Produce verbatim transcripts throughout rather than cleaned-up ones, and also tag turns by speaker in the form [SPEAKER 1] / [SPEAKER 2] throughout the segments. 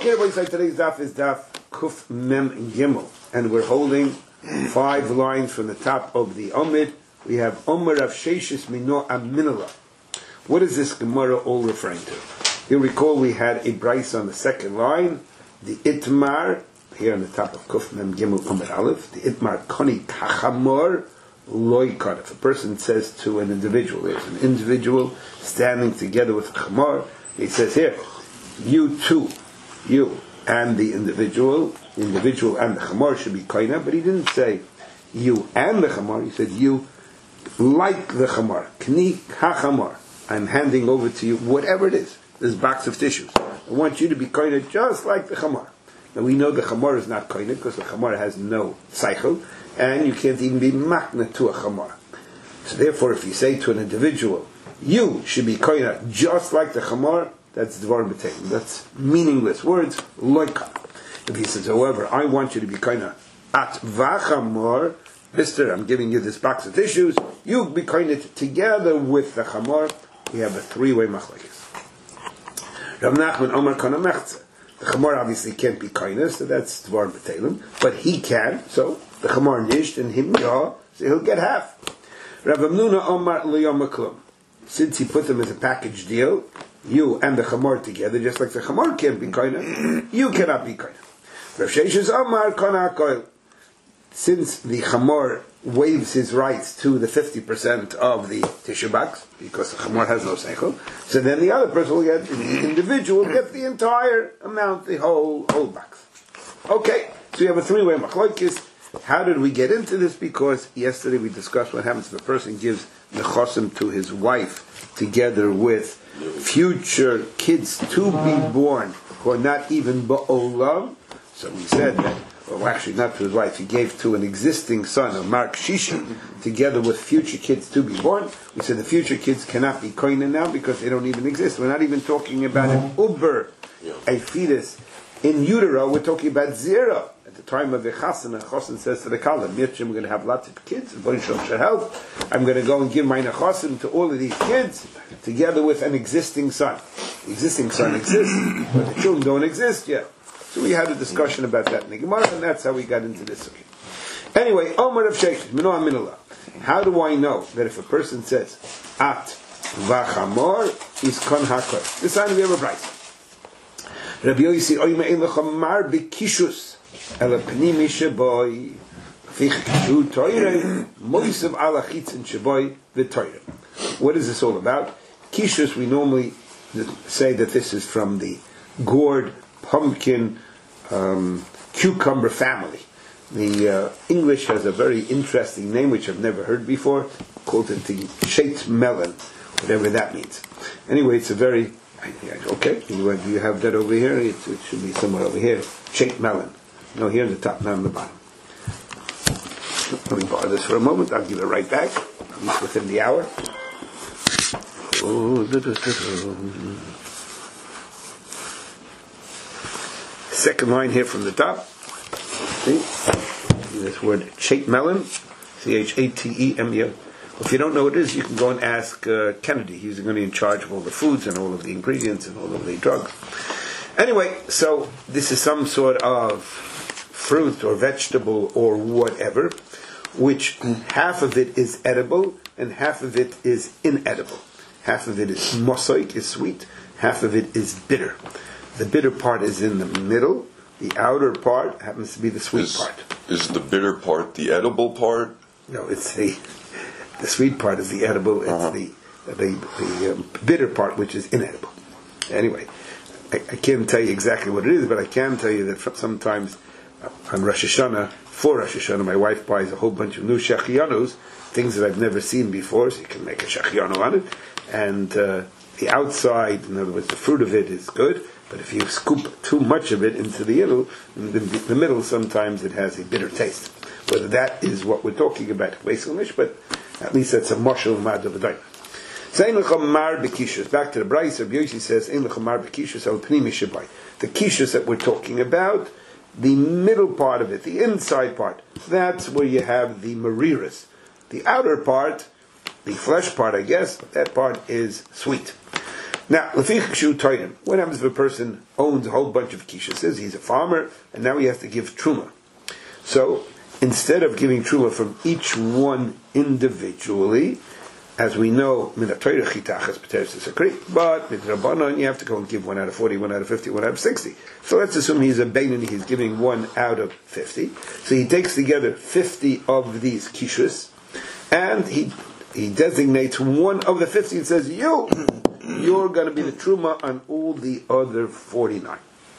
[SPEAKER 1] Okay, everybody, so today's daf is daf Kuf Mem Gimel, and we're holding five lines from the top of the Omid. We have Omer of Sheshis Mino Aminala. What is this Gemara all referring to? You'll recall we had a Bryce on the second line, the Itmar, here on the top of Kuf Mem Gimel Omer Aleph, the Itmar Koni Kachamor Loikar. If a person says to an individual, there's an individual standing together with a Chamor, he says here, you too, you and the individual, the individual and the Chamor should be koina, but he didn't say you and the Chamor, he said you like the Chamor. Kni ha-Chamor. I'm handing over to you whatever it is, this box of tissues. I want you to be koina just like the Chamor. Now we know the Chamor is not koina because the Chamor has no cycle, and you can't even be makna to a Chamor. So therefore, if you say to an individual, you should be koina just like the Chamor, that's dvar b'teim. That's meaningless words. Loika. If he says, however, I want you to be kind of at v'chamor, Mister, I'm giving you this box of tissues. You be kind of together with the chamor. We have a three-way machlekes. Rav Nachman Omar kana mechza. The chamor obviously can't be kind, so that's dvar b'teim. But he can. So the chamor nisht and him yah, so he'll get half. Rav Amnuna Omar liyom maklum. Since he put them as a package deal, you and the Chamor together, just like the Chamor can't be koina, you cannot be koina. Rav Sheshes Amar kana koil. Since the Chamor waives his rights to the fifty percent of the tissue box, because the Chamor has no seichel, so then the other person will get, the individual will get the entire amount, the whole whole box. Okay, so we have a three-way machlokes. How did we get into this? Because yesterday we discussed what happens if a person gives nechosim to his wife together with future kids to be born who are not even ba'olam. So we said that, well, actually not to his wife, he gave to an existing son of Mark Shisha together with future kids to be born. We said the future kids cannot be koine now because they don't even exist. We're not even talking about an uber, a fetus in utero. We're talking about zero. At the time of the chasen, the chasen says to the kala, Mirchim, we're going to have lots of kids, I'm going to go and give my nechosim to all of these kids, together with an existing son. The existing son exists, but the children don't exist yet. So we had a discussion about that in the Gemara, and that's how we got into this. Anyway, Omer of Sheikh, Mino Aminallah. How do I know that if a person says, At v'chamor is kon hakor? This time we have a price. Rabbi Yosi, Oy me'en l'chamar b'kishus. What is this all about? Kishus, we normally say that this is from the gourd, pumpkin, um, cucumber family. The uh, English has a very interesting name which I've never heard before, called it the shaped melon, whatever that means. Anyway, it's a very, okay, do you have that over here? It, it should be somewhere over here. Shaped melon. No, here on the top, not on the bottom. Let me borrow this for a moment. I'll give it right back. At least within the hour. Second line here from the top. See? This word, shaped melon. C H A T E M E L. If you don't know what it is, you can go and ask uh, Kennedy. He's going to be in charge of all the foods and all of the ingredients and all of the drugs. Anyway, so this is some sort of fruit or vegetable or whatever, which half of it is edible and half of it is inedible. Half of it is mosaik, is sweet, half of it is bitter. The bitter part is in the middle, the outer part happens to be the sweet
[SPEAKER 2] is,
[SPEAKER 1] part.
[SPEAKER 2] Is the bitter part the edible part?
[SPEAKER 1] No, it's the the sweet part is the edible, it's uh-huh. the the, the um, bitter part which is inedible. Anyway, I, I can't tell you exactly what it is, but I can tell you that sometimes on Rosh Hashanah, for Rosh Hashanah, my wife buys a whole bunch of new shachianos, things that I've never seen before, so you can make a shachiano on it. And uh, the outside, in other words, the fruit of it is good, but if you scoop too much of it into the middle, in the, the middle, sometimes it has a bitter taste. Whether that is what we're talking about, but at least that's a marshal mad of a daim. Back to the Bryce, Rabbi Yosi says, the kishus that we're talking about, the middle part of it, the inside part, that's where you have the mariras. The outer part, the flesh part, I guess, that part is sweet. Now, Lefich Kshu Toidim. What happens if a person owns a whole bunch of kishus? He's a farmer, and now he has to give truma. So, instead of giving truma from each one individually, as we know, Minatoira Chitachas P'teres Sakri, but Midrabanan, you have to go and give one out of forty, one out of fifty, one out of sixty. So let's assume he's a Beinoni, he's giving one out of fifty. So he takes together fifty of these kishus, and he he designates one of the fifty and says, you, you're going to be the truma on all the other forty-nine.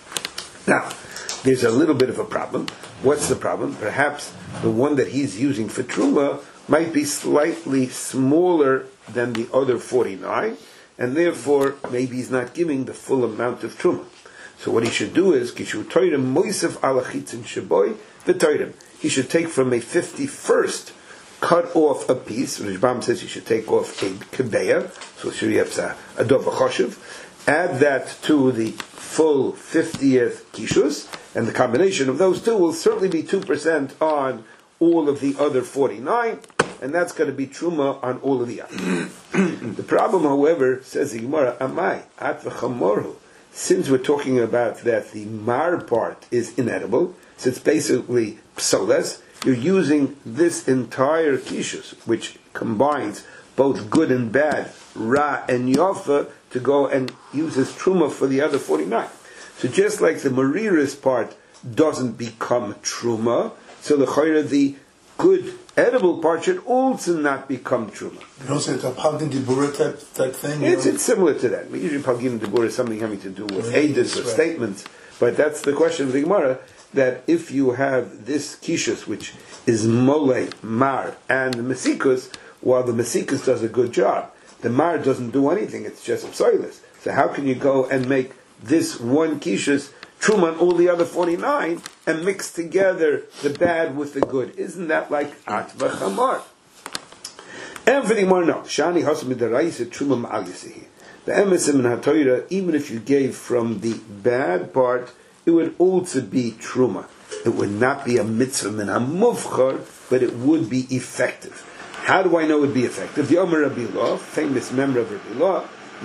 [SPEAKER 1] Now, there's a little bit of a problem. What's the problem? Perhaps the one that he's using for truma might be slightly smaller than the other forty-nine, and therefore maybe he's not giving the full amount of truma. So what he should do is, Kishu Toirim Moisef Alachitzin Shaboy V'Toirim. He should take from a fifty-first, cut off a piece. Rishbam says you should take off a kebeya, so sure you have a dov choshev. Add that to the full fiftieth kishus, and the combination of those two will certainly be two percent on all of the other forty-nine, and that's going to be truma on all of the others. The problem, however, says the Gemara, Amai, at v'chamorhu, since we're talking about that the mar part is inedible, so it's basically psoles, you're using this entire kishus, which combines both good and bad, ra and yafa, to go and use as truma for the other forty-nine. So just like the mariris part doesn't become truma, so the chayra, the good edible part, should also not become truma.
[SPEAKER 3] You don't say it's a pagin dibura type, type thing?
[SPEAKER 1] It's, it's similar to that. Usually pagin dibura is something having to do with edus or right. statements, but that's the question of the Gemara, that if you have this kishus, which is mole, mar, and mesikus, while the mesikus does a good job, the mar doesn't do anything, it's just psoilus. So how can you go and make this one kishus truma on all the other forty-nine and mix together the bad with the good? Isn't that like at v'chamar? And for the Gemara, no. Shani hasam midaraisa truma ma'al yisihi. The emesim in HaTorah, even if you gave from the bad part, it would also be truma. It would not be a mitzvah min hamuvchar, but it would be effective. How do I know it would be effective? The Omer Rabbi Law, famous member of Rabbi Law,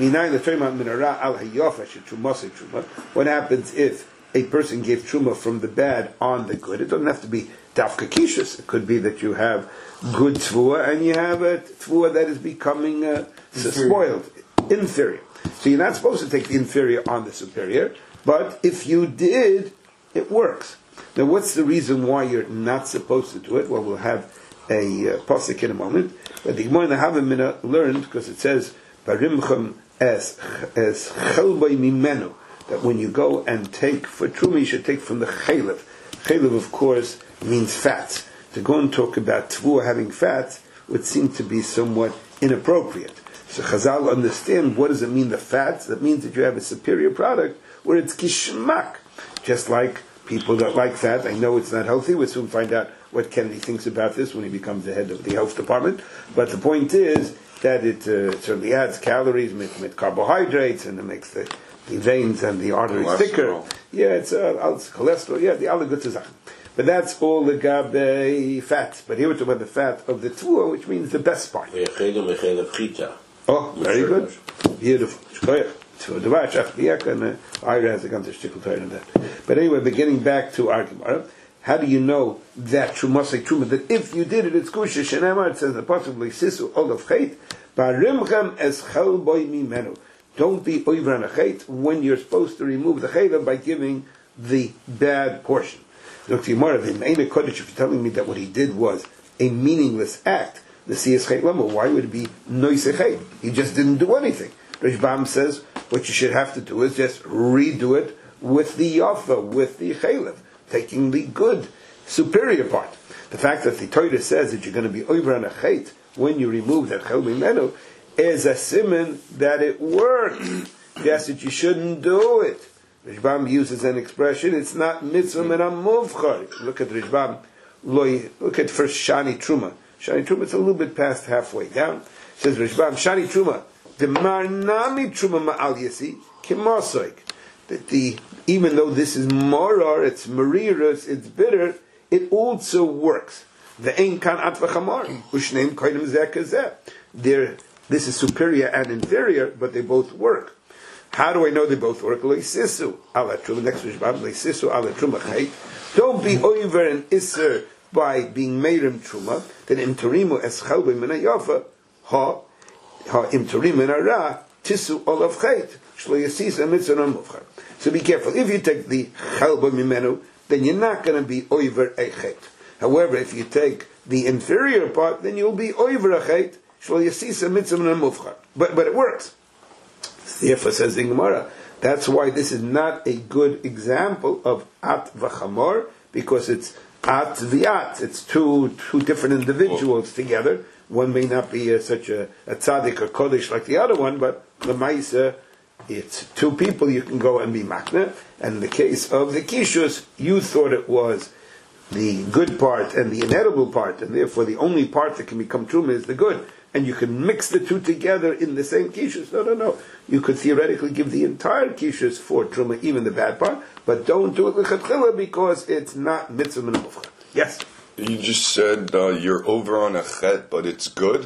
[SPEAKER 1] what happens if a person gave truma from the bad on the good? It doesn't have to be dafka kishus. It could be that you have good tvua and you have a tvua that is becoming uh, spoiled, inferior. So you're not supposed to take the inferior on the superior, but if you did, it works. Now, what's the reason why you're not supposed to do it? Well, we'll have a uh, pasuk in a moment. But the Gemara in the Havamina learned, because it says, Barimchem as as chelbay mimenu, that when you go and take for truma, you should take from the chaylev. Chaylev, of course, means fats. To go and talk about tvua having fats would seem to be somewhat inappropriate. So Chazal understand, what does it mean, the fats? That means that you have a superior product where it's kishmak. Just like people that like fat, I know it's not healthy. We'll soon find out what Kennedy thinks about this when he becomes the head of the health department. But the point is that it uh, certainly adds calories, with, with carbohydrates, and it makes the, the veins and the arteries cholesterol. thicker. Yeah, it's, uh, it's cholesterol. Yeah, the alle gute Sachen. But that's all the gabe fat. But here we're talking about the fat of the tvua, which means the best part. Oh, very good. Beautiful. And uh, Ira has a ganze shtickle in that. But anyway, beginning back to our Gemara, how do you know that trumasei truma? That if you did it, it's kusha shenamar. It says the possibly sisu olav chait barimchem es chelboy mimenu. Don't be over on a chait when you're supposed to remove the chayla by giving the bad portion. Look, Gemara, if you're telling me that what he did was a meaningless act, the siyas chait lama, why would it be noisei chait? He just didn't do anything. Rishbam says what you should have to do is just redo it with the yafa, with the chaylev, taking the good, superior part. The fact that the Torah says that you're going to be over on a chait when you remove that chel mimenu is a siman that it works. Yes, that you shouldn't do it. Rishbam uses an expression, it's not mitzvah min hamuvchar. Look at Rishbam, look at first Shani Truma. Shani Truma, it's a little bit past halfway down. It says Rishbam, Shani Truma, the marnami Truma ma'al yasi, kimosoik. That the, even though this is morar, it's marirus, it's bitter, it also works. The ein kan atvachamar, ushneim koidim zeh kazeh. This is superior and inferior, but they both work. How do I know they both work? Leisisu ala truma. Next mishpat leisisu ala truma chet. Don't be over an iser by being made in truma. Then imtorimu es chalbe min hayofa ha ha imtorimu min hara tisu olav chet. Shlo yasisa mitzvah non mufchar. So be careful. If you take the chalbe mimenu, then you're not going to be over a chet. However, if you take the inferior part, then you'll be over a chet. Shlo yasisa mitzvah non mufchar. But but it works. Therefore, says the Gemara, that's why this is not a good example of at v'chamor, because it's at v'at. It's two two different individuals together. One may not be a, such a, a tzaddik or kodesh like the other one, but the ma'isa, it's two people you can go and be makna. And in the case of the kishus, you thought it was the good part and the inedible part, and therefore the only part that can become truma is the good. And you can mix the two together in the same kishus. No, no, no. You could theoretically give the entire kishus for truma, even the bad part, but don't do it l'chatchila because it's not mitzvah min mufchar. Yes?
[SPEAKER 2] You just said uh, you're over on a chet, but it's good?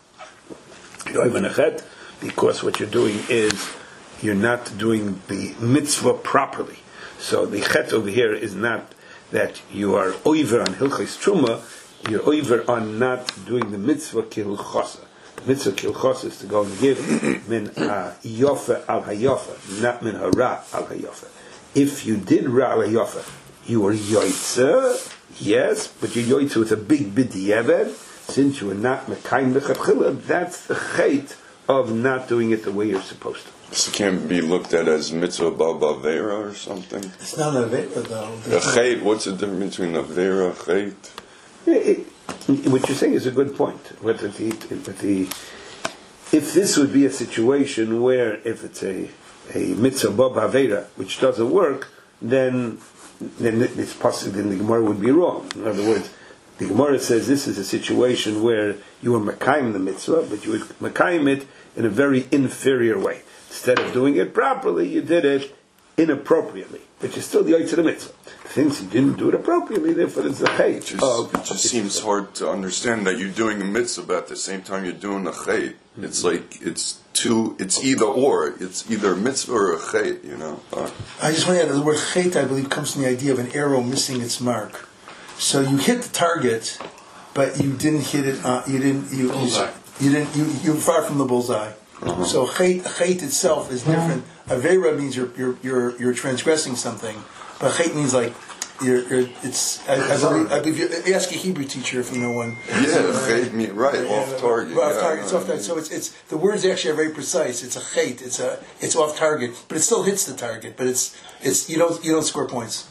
[SPEAKER 1] You're over on a chet because what you're doing is you're not doing the mitzvah properly. So the chet over here is not that you are over on hilchos truma, you're over on not doing the mitzvah kilchosa. Mitzvah kilchosa is to go and give min hayofa al hayofa, not min hara al hayofa. If you did ra al hayofa, you were yoitza, yes, but you're yoitza with a big b'diavad. Since you were not mekayim l'chatchila, that's the chait of not doing it the way you're supposed to.
[SPEAKER 2] This can't be looked at as mitzvah b'avera or something.
[SPEAKER 3] It's not an avera though.
[SPEAKER 2] A chait. What's the difference between avera, chait?
[SPEAKER 1] It, it, what you're saying is a good point. What the, what the, if this would be a situation where if it's a, a mitzvah b'avera which doesn't work, then then it's possible then the Gemara would be wrong. In other words, the Gemara says this is a situation where you were mekayim the mitzvah, but you would mekayim it in a very inferior way. Instead of doing it properly, you did it inappropriately, but you're still the yotzei of the mitzvah. Since you didn't do it appropriately, therefore it's the chait.
[SPEAKER 2] It just, it just seems hard to understand that you're doing a mitzvah, but at the same time you're doing a chait. Mm-hmm. It's like it's two. It's either or. It's either a mitzvah or a chait. You know. Uh,
[SPEAKER 3] I just want to add the word chait. I believe comes from the idea of an arrow missing its mark. So you hit the target, but you didn't hit it. Uh, you didn't. You, you, you didn't. You you're far from the bullseye. Uh-huh. So chait, chait itself is different. Avera means you're you're you're you're transgressing something, but chait means like you're. you're it's. I, I, believe, I believe you ask a Hebrew teacher if you know one.
[SPEAKER 2] Yeah, chait means right yeah, off target.
[SPEAKER 3] Off
[SPEAKER 2] yeah,
[SPEAKER 3] target. It's off target. So it's it's the words actually are very precise. It's a chait. It's a it's off target, but it still hits the target. But it's it's you don't you don't score points.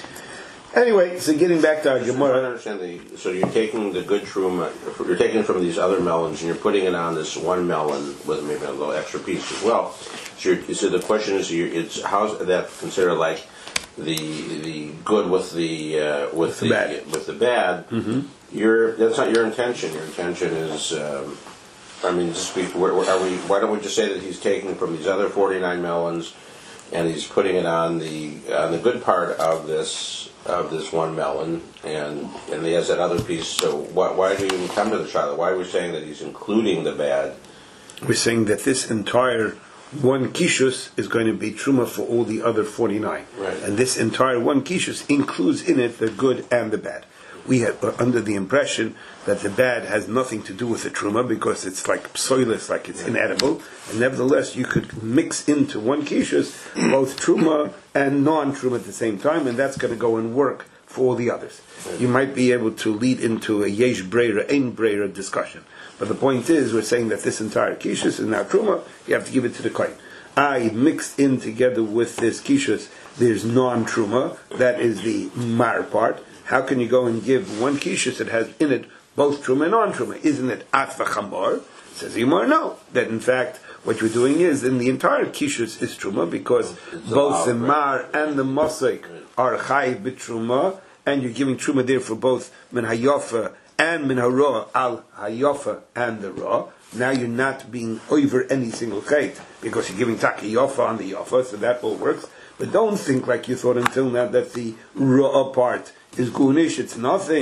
[SPEAKER 1] Anyway, so getting back to our Gemara.
[SPEAKER 4] I don't understand the. So you're taking the good truma, you're taking it from these other melons, and you're putting it on this one melon with maybe a little extra piece as well. So, you're, so the question is, you're, it's how's that considered like the the good with the uh, with, with the, the bad. with the bad? Mm-hmm. Your that's not your intention. Your intention is. Um, I mean, speak. Where, where are we? Why don't we just say that he's taking from these other forty-nine melons, and he's putting it on the on the good part of this. Of this one melon, and and he has that other piece. So why, why do you even come to the Shiloh? Why are we saying that he's including the bad?
[SPEAKER 1] We're saying that this entire one kishus is going to be truma for all the other forty-nine,
[SPEAKER 4] right.
[SPEAKER 1] And this entire one kishus includes in it the good and the bad. We have, are under the impression that the bad has nothing to do with the truma because it's like psoilus, like it's inedible. And nevertheless, you could mix into one kishus both truma and non-truma at the same time, and that's going to go and work for all the others. You might be able to lead into a yesh breira, ein breira discussion. But the point is, we're saying that this entire kishus is now truma. You have to give it to the kohen. I mixed in together with this kishus. There's non-truma. That is the mar part. How can you go and give one kishus that has in it both truma and non-truma? Isn't it at v'chamor? Says Yimar, no. That in fact, what you're doing is, in the entire kishus is truma, because it's both the mar and the mosek are chai b'truma, and you're giving truma there for both min hayofa and min hara al hayofa and the ra. Now you're not being over any single chait, because you're giving taki yofa on the yofa, so that all works. But don't think like you thought until now that the ra part is gunish. It's nothing.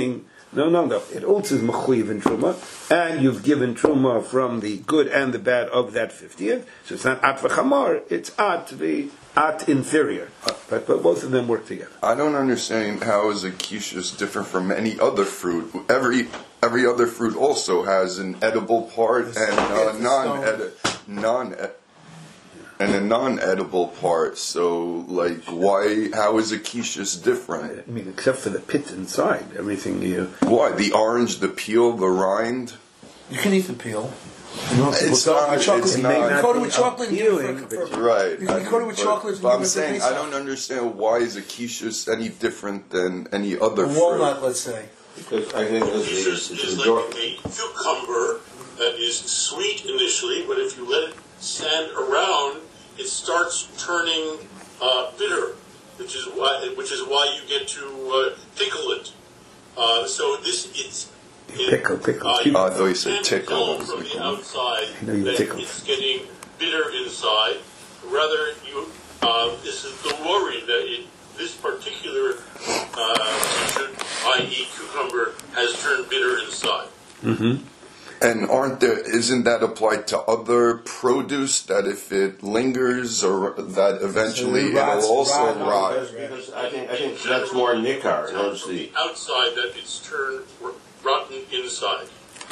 [SPEAKER 1] No, no, no. It also is mechuyev in truma, and you've given truma from the good and the bad of that fiftieth. So it's not at v'chamar; it's at the at inferior. But, but both of them work together.
[SPEAKER 2] I don't understand how is a quiche different from any other fruit. Every every other fruit also has an edible part and a non non and a non-edible part. So, like, why? How is a quiche different?
[SPEAKER 1] I mean, except for the pit inside, everything you.
[SPEAKER 2] Why the orange, the peel, the rind?
[SPEAKER 3] You can eat the peel.
[SPEAKER 2] It's not.
[SPEAKER 3] Chocolate.
[SPEAKER 2] It's
[SPEAKER 3] You
[SPEAKER 2] not.
[SPEAKER 3] can coat it with chocolate and give it
[SPEAKER 1] appealing,
[SPEAKER 3] for, for,
[SPEAKER 2] Right.
[SPEAKER 3] You can coat it with
[SPEAKER 2] But-
[SPEAKER 3] chocolate and
[SPEAKER 2] But
[SPEAKER 3] give
[SPEAKER 2] I'm
[SPEAKER 3] it
[SPEAKER 2] saying
[SPEAKER 3] for
[SPEAKER 2] I don't understand why is a quiche any different than any other fruit.
[SPEAKER 3] walnut, let's say.
[SPEAKER 4] Because I think this
[SPEAKER 5] Quiche
[SPEAKER 4] is,
[SPEAKER 5] is,
[SPEAKER 4] it's
[SPEAKER 5] is
[SPEAKER 4] enjoy-
[SPEAKER 5] like a cucumber that is sweet initially, but if you let it stand around, it starts turning uh, bitter, which is why which is why you get to uh, pickle it. Uh, so this it's it,
[SPEAKER 1] Pickle, pickle.
[SPEAKER 5] Uh, you
[SPEAKER 2] Oh, I thought you said
[SPEAKER 5] can't
[SPEAKER 2] tickle.
[SPEAKER 5] tell from the outside
[SPEAKER 1] I know you
[SPEAKER 5] that
[SPEAKER 1] tickled.
[SPEAKER 5] it's getting bitter inside. Rather, you uh, this is the worry that it, this particular uh, that is, cucumber, has turned bitter inside.
[SPEAKER 1] Mm-hmm.
[SPEAKER 2] And aren't there? Isn't that applied to other produce? That if it lingers, or that eventually
[SPEAKER 3] So it rots-
[SPEAKER 2] it'll also
[SPEAKER 3] rot-
[SPEAKER 2] rot.
[SPEAKER 4] because, because I think I think that's more nikar.
[SPEAKER 5] Tell
[SPEAKER 4] Notice
[SPEAKER 5] from
[SPEAKER 4] the
[SPEAKER 5] outside that it's turned r- rotten inside.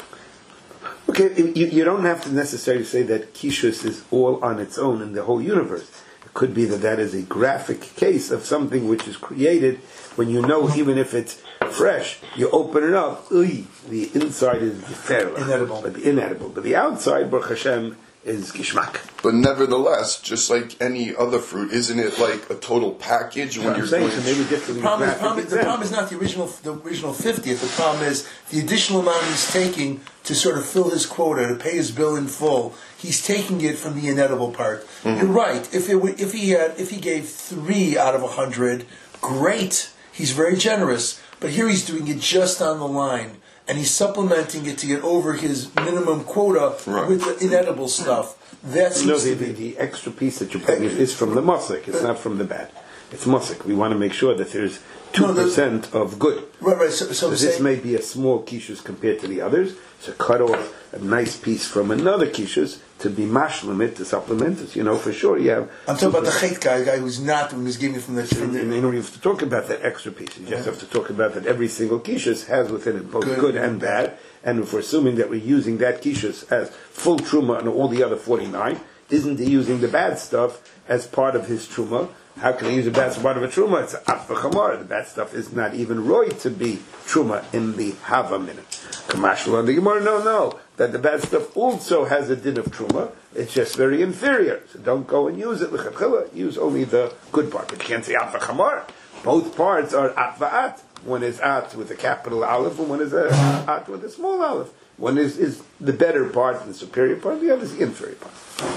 [SPEAKER 1] Okay, you, you don't have to necessarily say that kishus is all on its own in the whole universe. It could be that that is a graphic case of something which is created when you know, even if it's fresh, you open it up, uy, the inside is geferlich,
[SPEAKER 3] Inedible.
[SPEAKER 1] but the inedible, but the outside, Baruch Hashem, is gishmak.
[SPEAKER 2] But nevertheless, just like any other fruit, isn't it like a total package when
[SPEAKER 1] I'm
[SPEAKER 2] you're
[SPEAKER 1] saying,
[SPEAKER 2] doing?
[SPEAKER 1] so maybe just to
[SPEAKER 3] The
[SPEAKER 1] be
[SPEAKER 3] problem, is,
[SPEAKER 1] graphic
[SPEAKER 3] problem, the
[SPEAKER 1] example.
[SPEAKER 3] problem is not the original the original fiftieth. The problem is the additional amount he's taking to sort of fill his quota, to pay his bill in full. He's taking it from the inedible part.
[SPEAKER 2] Mm-hmm.
[SPEAKER 3] You're right. If it were, if he had if he gave three out of a hundred, great. He's very generous. But here he's doing it just on the line, and he's supplementing it to get over his minimum quota
[SPEAKER 2] Right.
[SPEAKER 3] with the inedible stuff. That seems
[SPEAKER 1] No,
[SPEAKER 3] to
[SPEAKER 1] the,
[SPEAKER 3] be.
[SPEAKER 1] the, the extra piece that you're putting is from the musik. It's not from the bad. It's musik. We want to make sure that there's two
[SPEAKER 3] No, the-
[SPEAKER 1] percent of good.
[SPEAKER 3] Right, right. So, so
[SPEAKER 1] So
[SPEAKER 3] I'm
[SPEAKER 1] this
[SPEAKER 3] saying,
[SPEAKER 1] may be a small kishus compared to the others. So cut off a nice piece from another kishus to be mashlim it, to supplement it. You know, for sure you have...
[SPEAKER 3] I'm talking about the chait guy, the guy who's not doing, who's giving it from the. From
[SPEAKER 1] And,
[SPEAKER 3] the
[SPEAKER 1] and you don't have to talk about that extra piece. You just have to talk about that every single kishus has within it both
[SPEAKER 3] Good.
[SPEAKER 1] good, and bad. And if we're assuming that we're using that kishus as full truma and all the other forty-nine, isn't he using the bad stuff as part of his truma? How can he use the bad stuff as part of a truma? It's atfachamar. The bad stuff is not even roy to be truma in the hava minute. Kamashal on the Gemara, no, no. That the bad stuff also has a din of truma. It's just very inferior. So don't go and use it. L'chatchila. Use only the good part. But you can't say atfachamar. Both parts are at va'at. One is at with a capital aleph, and one is a at with a small aleph. One is, is the better part, the superior part. The other is the inferior part.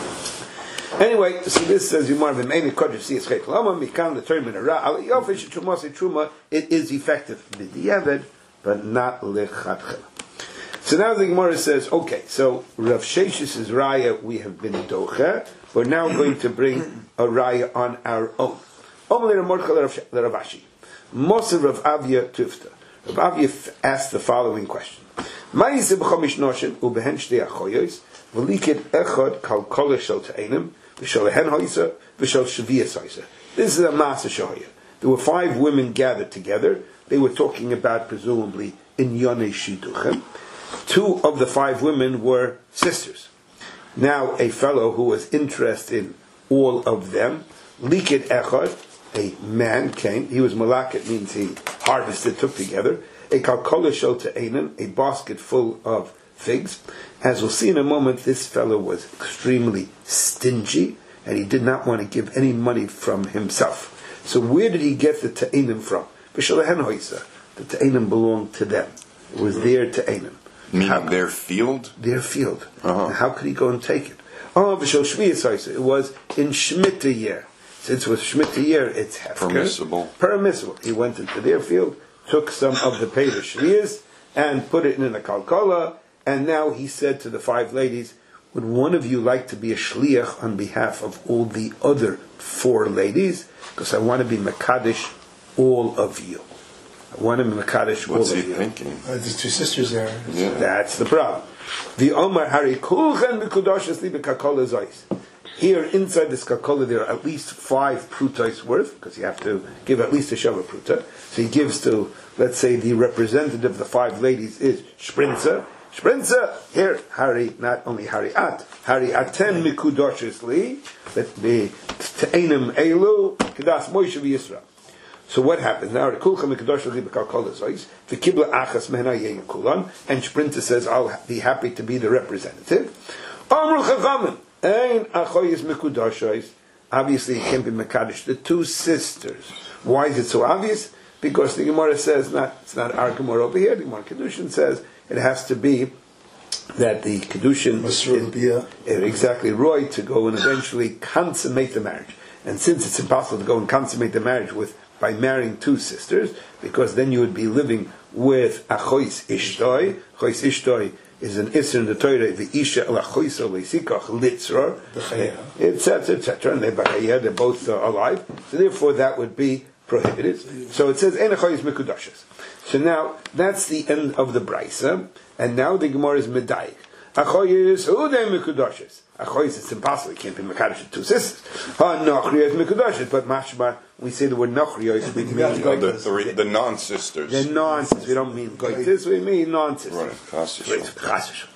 [SPEAKER 1] Anyway, so this says you marvin main kodif si eschek lama mikan the term in a ra al yofish truma se truma. It is effective b'diavad, but not lechatchila. So now the Gemara says, okay, so Rav Sheshis' raya we have been docha. We're now going to bring a raya on our own. Omer Mordechai Rav Ashi, Moser Rav Avia Tufta. Rav Avia asked the following question: Ma'iseh b'chomish noshen ubehen shtei achoyos v'likid echad kal kola shel te'enim v'shel hen hoysa v'shel shvias hoysa. This is a masa shoya. There were five women gathered together. They were talking about presumably in Yonei Shiduchem. Two of the five women were sisters. Now a fellow who was interested in all of them, Likid Echad, a man came, he was malak, means he harvested, took together, a kalkola shel te'enim, a basket full of figs. As we'll see in a moment, this fellow was extremely stingy, and he did not want to give any money from himself. So where did he get the te'enim from? V'shalahen hoisa. The te'enim belonged to them. It was their te'enim.
[SPEAKER 2] Meaning their field?
[SPEAKER 1] Their field.
[SPEAKER 2] Uh-huh.
[SPEAKER 1] Now, how could he go and take it? Oh, v'shel shviyas hoisa. It was in Shemitah year. Since it was Shemitah year, it's hefker.
[SPEAKER 2] Permissible.
[SPEAKER 1] Permissible. He went into their field, took some of the Peirush Shviyas, and put it in a kalkola, and now he said to the five ladies, would one of you like to be a shliach on behalf of all the other four ladies? Because I want to be Mekadesh all of you. One in Mekadesh.
[SPEAKER 2] What's he thinking?
[SPEAKER 3] Uh, there's two sisters there.
[SPEAKER 2] Yeah.
[SPEAKER 1] That's the problem. The Omar Hari Kulchen Mekudashas Li B'Kakola Zois. Here, inside this kakola, there are at least five prutos worth, because you have to give at least a shava pruta. So he gives to, let's say, the representative of the five ladies is Shprinza. Shprinza, here, Hari, not only Hari At, Hari Aten Mikudoshes Li, that the Te'enim Elu, Kedas Moshe V'Yisra. So what happens now? Kulcha Mikudoshes Li B'Kakola Zois, V'Kibla Achas Mehna Yeyin Kulan, and Shprinza says, I'll be happy to be the representative. Amru Chachamim. Obviously, it can't be Mekadesh. The two sisters. Why is it so obvious? Because the Gemara says, not it's not our Gemara over here, the Gemara Kedushin says it has to be that the Kedushin is, is exactly right to go and eventually consummate the marriage. And since it's impossible to go and consummate the marriage with by marrying two sisters, because then you would be living with Achois Ishtoi. Achois Ishtoi is an isser in the Torah, the Isha la Choisa leisikach litzra, et cetera, et cetera. And they they're both uh, alive, so therefore that would be prohibited. So it says ein achoyis mikudashes. So now that's the end of the brisa, and now the Gemara is medayik. Achoyis udei mikudashes. Achoyis, it's impossible. It can't be mekadosh with two sisters. Ha nachriyos mikudashes, but mashma we say the word nachriyos, we mean
[SPEAKER 2] no, the three, the non-sisters.
[SPEAKER 1] The non-sisters. We don't mean goitis. We mean non-sisters.
[SPEAKER 2] Right. Chashish.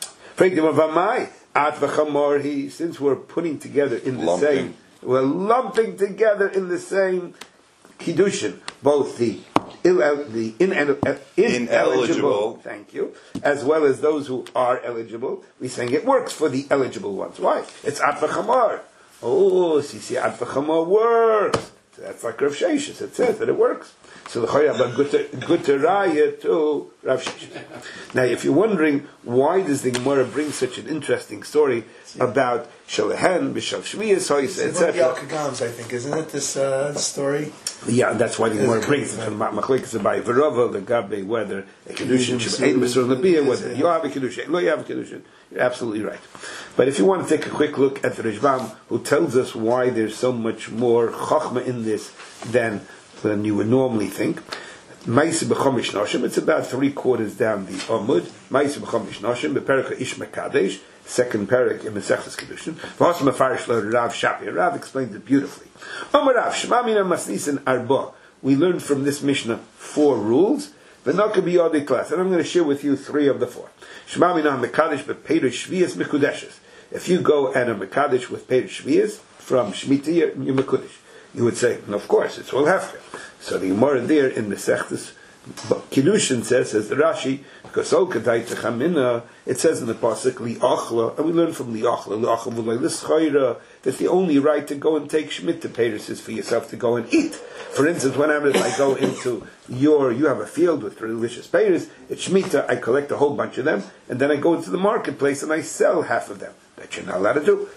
[SPEAKER 1] Since we're putting together in the
[SPEAKER 2] lumping.
[SPEAKER 1] same, we're lumping together in the same kiddushin, both the Ill, the inel, uh, ineligible,
[SPEAKER 2] ineligible,
[SPEAKER 1] thank you, as well as those who are eligible. We're saying it works for the eligible ones. Why? It's at v'chamor. Oh, so you see, at v'chamor works. So that's like Rav Sheshes. It says that it works. So the Chayab good to raya to Rav Sheshes. Now, if you're wondering why does the Gemara bring such an interesting story about Shalehen, B'Shal Shviyas, et cetera.
[SPEAKER 3] I think, isn't it this uh, story?
[SPEAKER 1] Yeah, that's why the Gemara brings it from Machlekes by Verova, the Gabe, whether a Kedushin should be Mesur Labiyah, whether you have a Kedushin, no, you have a Kedushin. You're absolutely right. But if you want to take a quick look at the Rishbam, who tells us why there's so much more Chochmah in this than, than you would normally think, Ma'aseh b'chomish noshim, it's about three quarters down the Amud. Ma'aseh b'chomish noshim, b'perek Ish Mekadesh, second perek in Mesechus Kedushin. V'os mefarish lo Rav Shapir. Rav explains it beautifully. Amar Rav, Shema mina masnisin arba. We learned from this Mishnah four rules. V'noka b'yodei class, and I'm going to share with you three of the four. Shema mina mekadesh b'peirush shviyas mekudeshes. If you go and a mekadesh with peirush shviyas from Shemitah, you're mekudesh. You would say, and of course, it's all hefker. So the Gemara there in the Mesechus Kiddushin says, says the Rashi, because all kedai techamina, it says in the pasuk liachla, and we learn from liachla, liachla v'lei l'schayra, that the only right to go and take Shemitah peiros is for yourself to go and eat. For instance, whenever I go into your, you have a field with delicious peiros, it's Shemitah, I collect a whole bunch of them, and then I go into the marketplace and I sell half of them. That you're not allowed to do.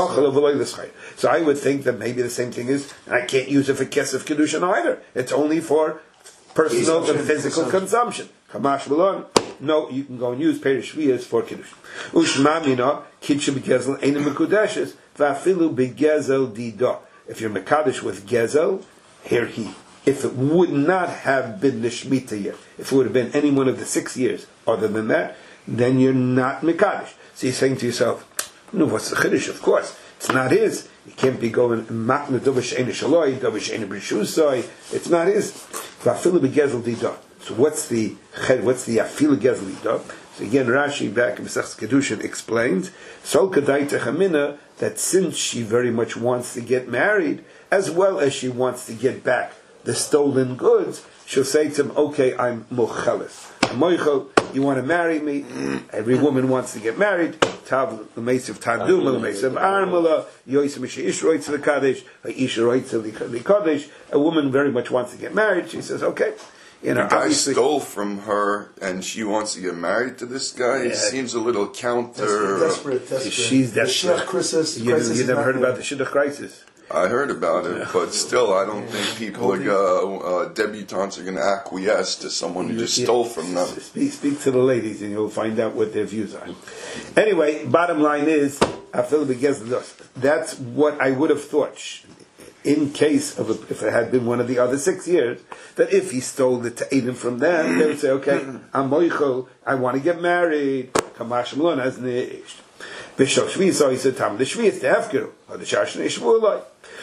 [SPEAKER 1] So, so I would think that maybe the same thing is, and I can't use it for kesef kedushin either. It's only for personal and physical consumption. Kamash Malon, no, you can go and use peirush shviyas for kedushin. Ushmamina kitche begezel einu mekudeshes vafilu begezel dida. If you're mekadesh with gezel, here he. If it would not have been the Shemitah year, if it would have been any one of the six years other than that, then you're not mekadesh. So you're saying to yourself, no, what's the chiddush? Of course, it's not his. You can't be going matna dovish ein shaloi, dovish ein b'rishusai. It's not his. Vafilu begezel dida. So what's the ched? What's the afilu gezel dida? So again, Rashi back in Mesechus Kedushin explains Sol kadai techamina that since she very much wants to get married, as well as she wants to get back the stolen goods, she'll say to him, "Okay, I'm mocheles. Moichel, you want to marry me?" Every woman wants to get married. Tav l'meisav tadum l'meisav armula yoysim ishroitz l'kadesh ishroitz l'kadesh. A woman very much wants to get married. She says, "Okay." You know,
[SPEAKER 2] the guy stole from her, and she wants to get married to this guy. Yeah. It seems a little counter.
[SPEAKER 3] Desperate, desperate.
[SPEAKER 1] She's desperate.
[SPEAKER 3] The crisis,
[SPEAKER 1] you,
[SPEAKER 3] crisis
[SPEAKER 1] you never heard about the Shidduch crisis?
[SPEAKER 2] I heard about it, but still, I don't think people, like, uh, uh, debutantes, are going to acquiesce to someone who just stole from them.
[SPEAKER 1] Speak, speak to the ladies, and you'll find out what their views are. Anyway, bottom line is, that's what I would have thought. in case of a, if it had been one of the other six years, that if he stole it to Aiden from them, they would say, okay, I'm moichel, I want to get married. Kamash Malon as neisht. Bishop Shvi, so he said, Tam the Shvi is the Hefgeru, or the Shashne Shmulai.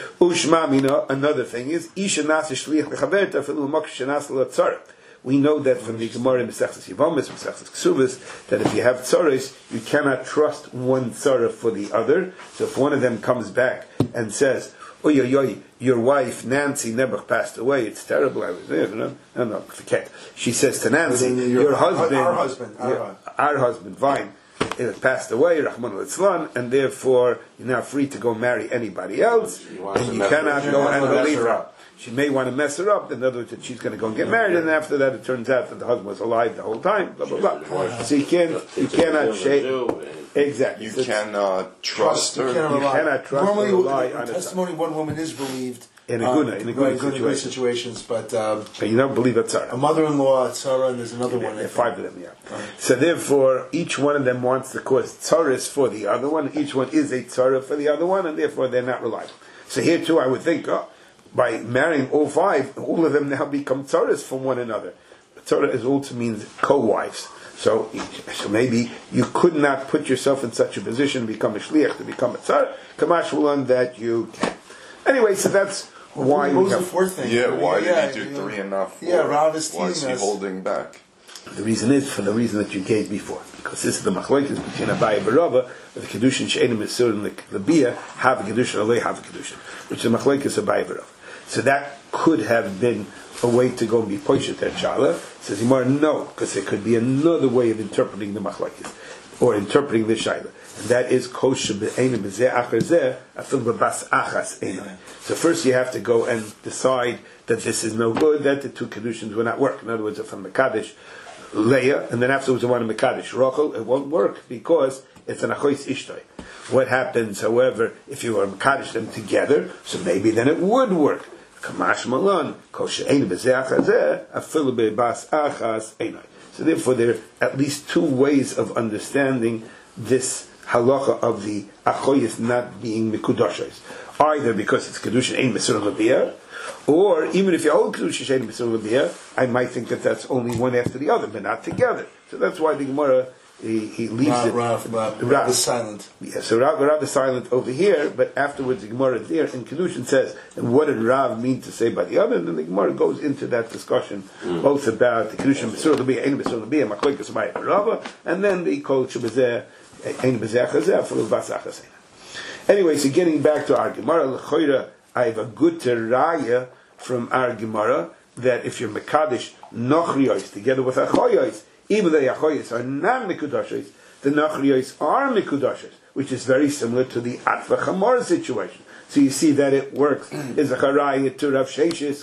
[SPEAKER 1] Ushma Mina, another thing is, Isha Nasa Shliach Lechaverta, Filu Moksha Nasa Latzara. We know that from the Gemara in Mesechus Yivamis, Mesechus Ksubis, that if you have tzaros, you cannot trust one tzara for the other. So if one of them comes back and says, "Oy oy oy, your wife Nancy Nebuch passed away. It's terrible." I was there. No, no, no, forget. She says to Nancy,
[SPEAKER 3] your,
[SPEAKER 1] "Your husband,
[SPEAKER 3] our husband, our,
[SPEAKER 1] your, our husband, Vine, it passed away, Rahman al-Islam, and therefore you're now free to go marry anybody else, and you cannot go and relieve her." She may want to mess her up. In other words, that she's going to go and get married, and after that, it turns out that the husband was alive the whole time. Blah blah blah. So you can't, you cannot shake. Exactly.
[SPEAKER 2] You
[SPEAKER 1] so
[SPEAKER 2] cannot trust her.
[SPEAKER 3] You cannot
[SPEAKER 1] You
[SPEAKER 3] rely.
[SPEAKER 1] cannot trust
[SPEAKER 3] Normally,
[SPEAKER 1] or rely
[SPEAKER 3] in
[SPEAKER 1] on a
[SPEAKER 3] testimony, one woman is believed
[SPEAKER 1] In a
[SPEAKER 3] um,
[SPEAKER 1] good- in a good
[SPEAKER 3] right, good- good
[SPEAKER 1] situation.
[SPEAKER 3] situations, but um,
[SPEAKER 1] But you don't believe a tzara.
[SPEAKER 3] a mother-in-law, a tzara, and there's another one. I
[SPEAKER 1] There are
[SPEAKER 3] think.
[SPEAKER 1] five of them, yeah. So therefore, each one of them wants to cause tzaras for the other one. Each one is a tzara for the other one, and therefore they're not reliable. So here too, I would think, oh, by marrying all five, all of them now become tzaras from one another. Tzara is also means co-wives. So, so maybe you could not put yourself in such a position to become a shliach, to become a tzara. Kamash will learn that you can. Anyway, so that's why
[SPEAKER 3] What
[SPEAKER 1] we
[SPEAKER 3] was the
[SPEAKER 1] have.
[SPEAKER 3] fourth thing?
[SPEAKER 2] Yeah, why
[SPEAKER 3] Yeah,
[SPEAKER 2] did he do
[SPEAKER 3] you-
[SPEAKER 2] three and not four?
[SPEAKER 3] Yeah, Rav is
[SPEAKER 2] Why is
[SPEAKER 3] teaching
[SPEAKER 2] he
[SPEAKER 3] us.
[SPEAKER 2] holding back?
[SPEAKER 1] The reason is for the reason that you gave before, because this is the machlokes between Abaye and Rava, the kedushin she'enim mesur and the bia have a kedushin, alei have a kedushin, which is the machlokes Abaye and Rava. So that could have been a way to go and be poished that shala. Says Yimar, no, because there could be another way of interpreting the machlokes or interpreting the shaila, and that is kosher be'enim b'zeh achar zeh afil b'bas achas einai. So first you have to go and decide that this is no good, that the two conditions will not work. In other words, if I'm Mekadesh Leah, and then afterwards I want to Mekadesh Rachel, it won't work because it's an Achois Ishtoi. What happens, however, if you are Mekadesh them together, so maybe then it would work. Kamash Malon, Kosher Ein B'Zeh Achazeh, Afilu Be'Bas Achas Einai. So therefore there are at least two ways of understanding this halacha of the Achois not being Mikudashos. Either because it's Kedushin Ein Mesur L'Biyah, or even if you hold Kedushin Ein Mesur L'Biyah, I might think that that's only one after the other, but not together. So that's why the Gemara, he, he leaves
[SPEAKER 3] Rav,
[SPEAKER 1] it.
[SPEAKER 3] Rav, Rav,
[SPEAKER 1] Rav.
[SPEAKER 3] Rav is silent.
[SPEAKER 1] Yeah, so Rav, Rav is silent over here, but afterwards the Gemara there in Kedushin says, and what did Rav mean to say by the other? And then the Gemara goes into that discussion, mm. both about the Kedushin Mesur L'Biyah, Ein Mesur L'Biyah, Machlokes Abaye and Rava, and then the Kol Shebezeh, Ein B'Zeh Achazeh, Afilu Bas Achas. Anyway, so getting back to our Gemara, L'choira, I have a good teraya from our Gemara that if you're Mekadesh Nochrios together with Achoyos, even though the Achoyos are not Mikudashos, the Nochrios are Mikudashos, which is very similar to the Atva Chamor situation. So you see that it works. Is a charaya to Rav Sheshis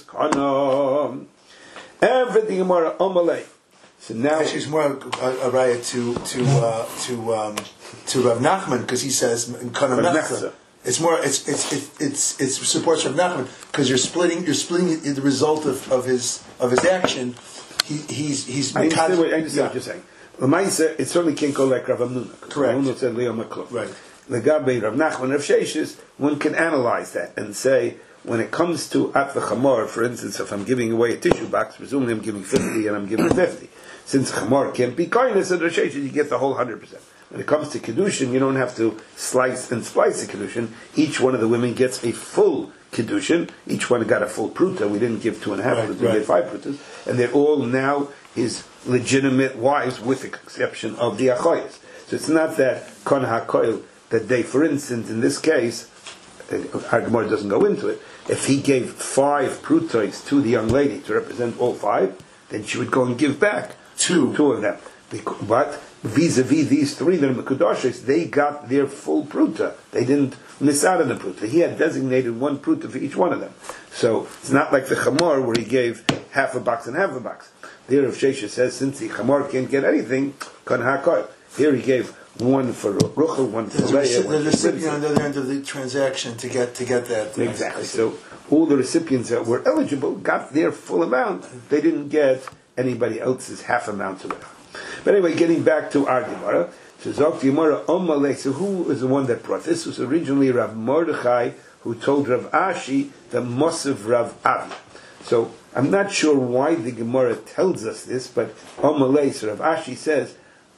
[SPEAKER 1] Kana. Everything Gemara Omalei. So now
[SPEAKER 3] Actually, it's more a, a, a riot to to uh, to um, to Rav Nachman because he says in Kana
[SPEAKER 1] Rav
[SPEAKER 3] Mechza.
[SPEAKER 1] Mechza.
[SPEAKER 3] It's more. It's it's it's it's, it's supports Rav Nachman because you're splitting. You're splitting the result of, of his of his action. He he's he's.
[SPEAKER 1] I understand, what, I understand
[SPEAKER 3] yeah.
[SPEAKER 1] what you're saying. Lamaisa, it certainly can't go like Rav Amnuna.
[SPEAKER 3] Correct.
[SPEAKER 1] Rav Amnuna said Leo Maklov.
[SPEAKER 3] Right.
[SPEAKER 1] Legabe Rav Nachman, Rav Sheshis, one can analyze that and say, when it comes to Atva Chamor, for instance, if I'm giving away a tissue box, presumably I'm giving fifty and I'm giving fifty. Since Chamor can't be kindness at Rav Sheshis, you get the whole one hundred percent. When it comes to Kedushin, you don't have to slice and splice the Kedushin. Each one of the women gets a full Kedushin. Each one got a full pruta. We didn't give two and a half
[SPEAKER 3] Right,
[SPEAKER 1] prutas, we
[SPEAKER 3] right.
[SPEAKER 1] gave five prutas. And they're all now his legitimate wives, with the exception of the Achoyas. So it's not that Kon HaKoil, that they, for instance, in this case, our Gemara doesn't go into it, if he gave five prutos to the young lady to represent all five, then she would go and give back
[SPEAKER 3] Two.
[SPEAKER 1] two of them. Bec- But vis-a-vis these three that are Mekudoshes, they got their full pruta. They didn't miss out on the pruta. He had designated one pruta for each one of them. So it's not like the Chamor where he gave half a box and half a box. There Rav Shesha says, since the Chamor can't get anything, Kan HaKoil. Here he gave one for Ruchel, one for
[SPEAKER 3] The,
[SPEAKER 1] Leah,
[SPEAKER 3] reci-
[SPEAKER 1] one
[SPEAKER 3] the
[SPEAKER 1] for
[SPEAKER 3] recipient on
[SPEAKER 1] Simcha.
[SPEAKER 3] the other end of the transaction to get to get that.
[SPEAKER 1] Exactly. So all the recipients that were eligible got their full amount. They didn't get anybody else's half amount to it. But anyway, getting back to our Gemara, so Zok Gemara Omalei. So who was the one that brought this? Was originally Rav Mordechai who told Rav Ashi the Mosiv Rav Avia. So I'm not sure why the Gemara tells us this, but Omalei, so Rav Ashi says,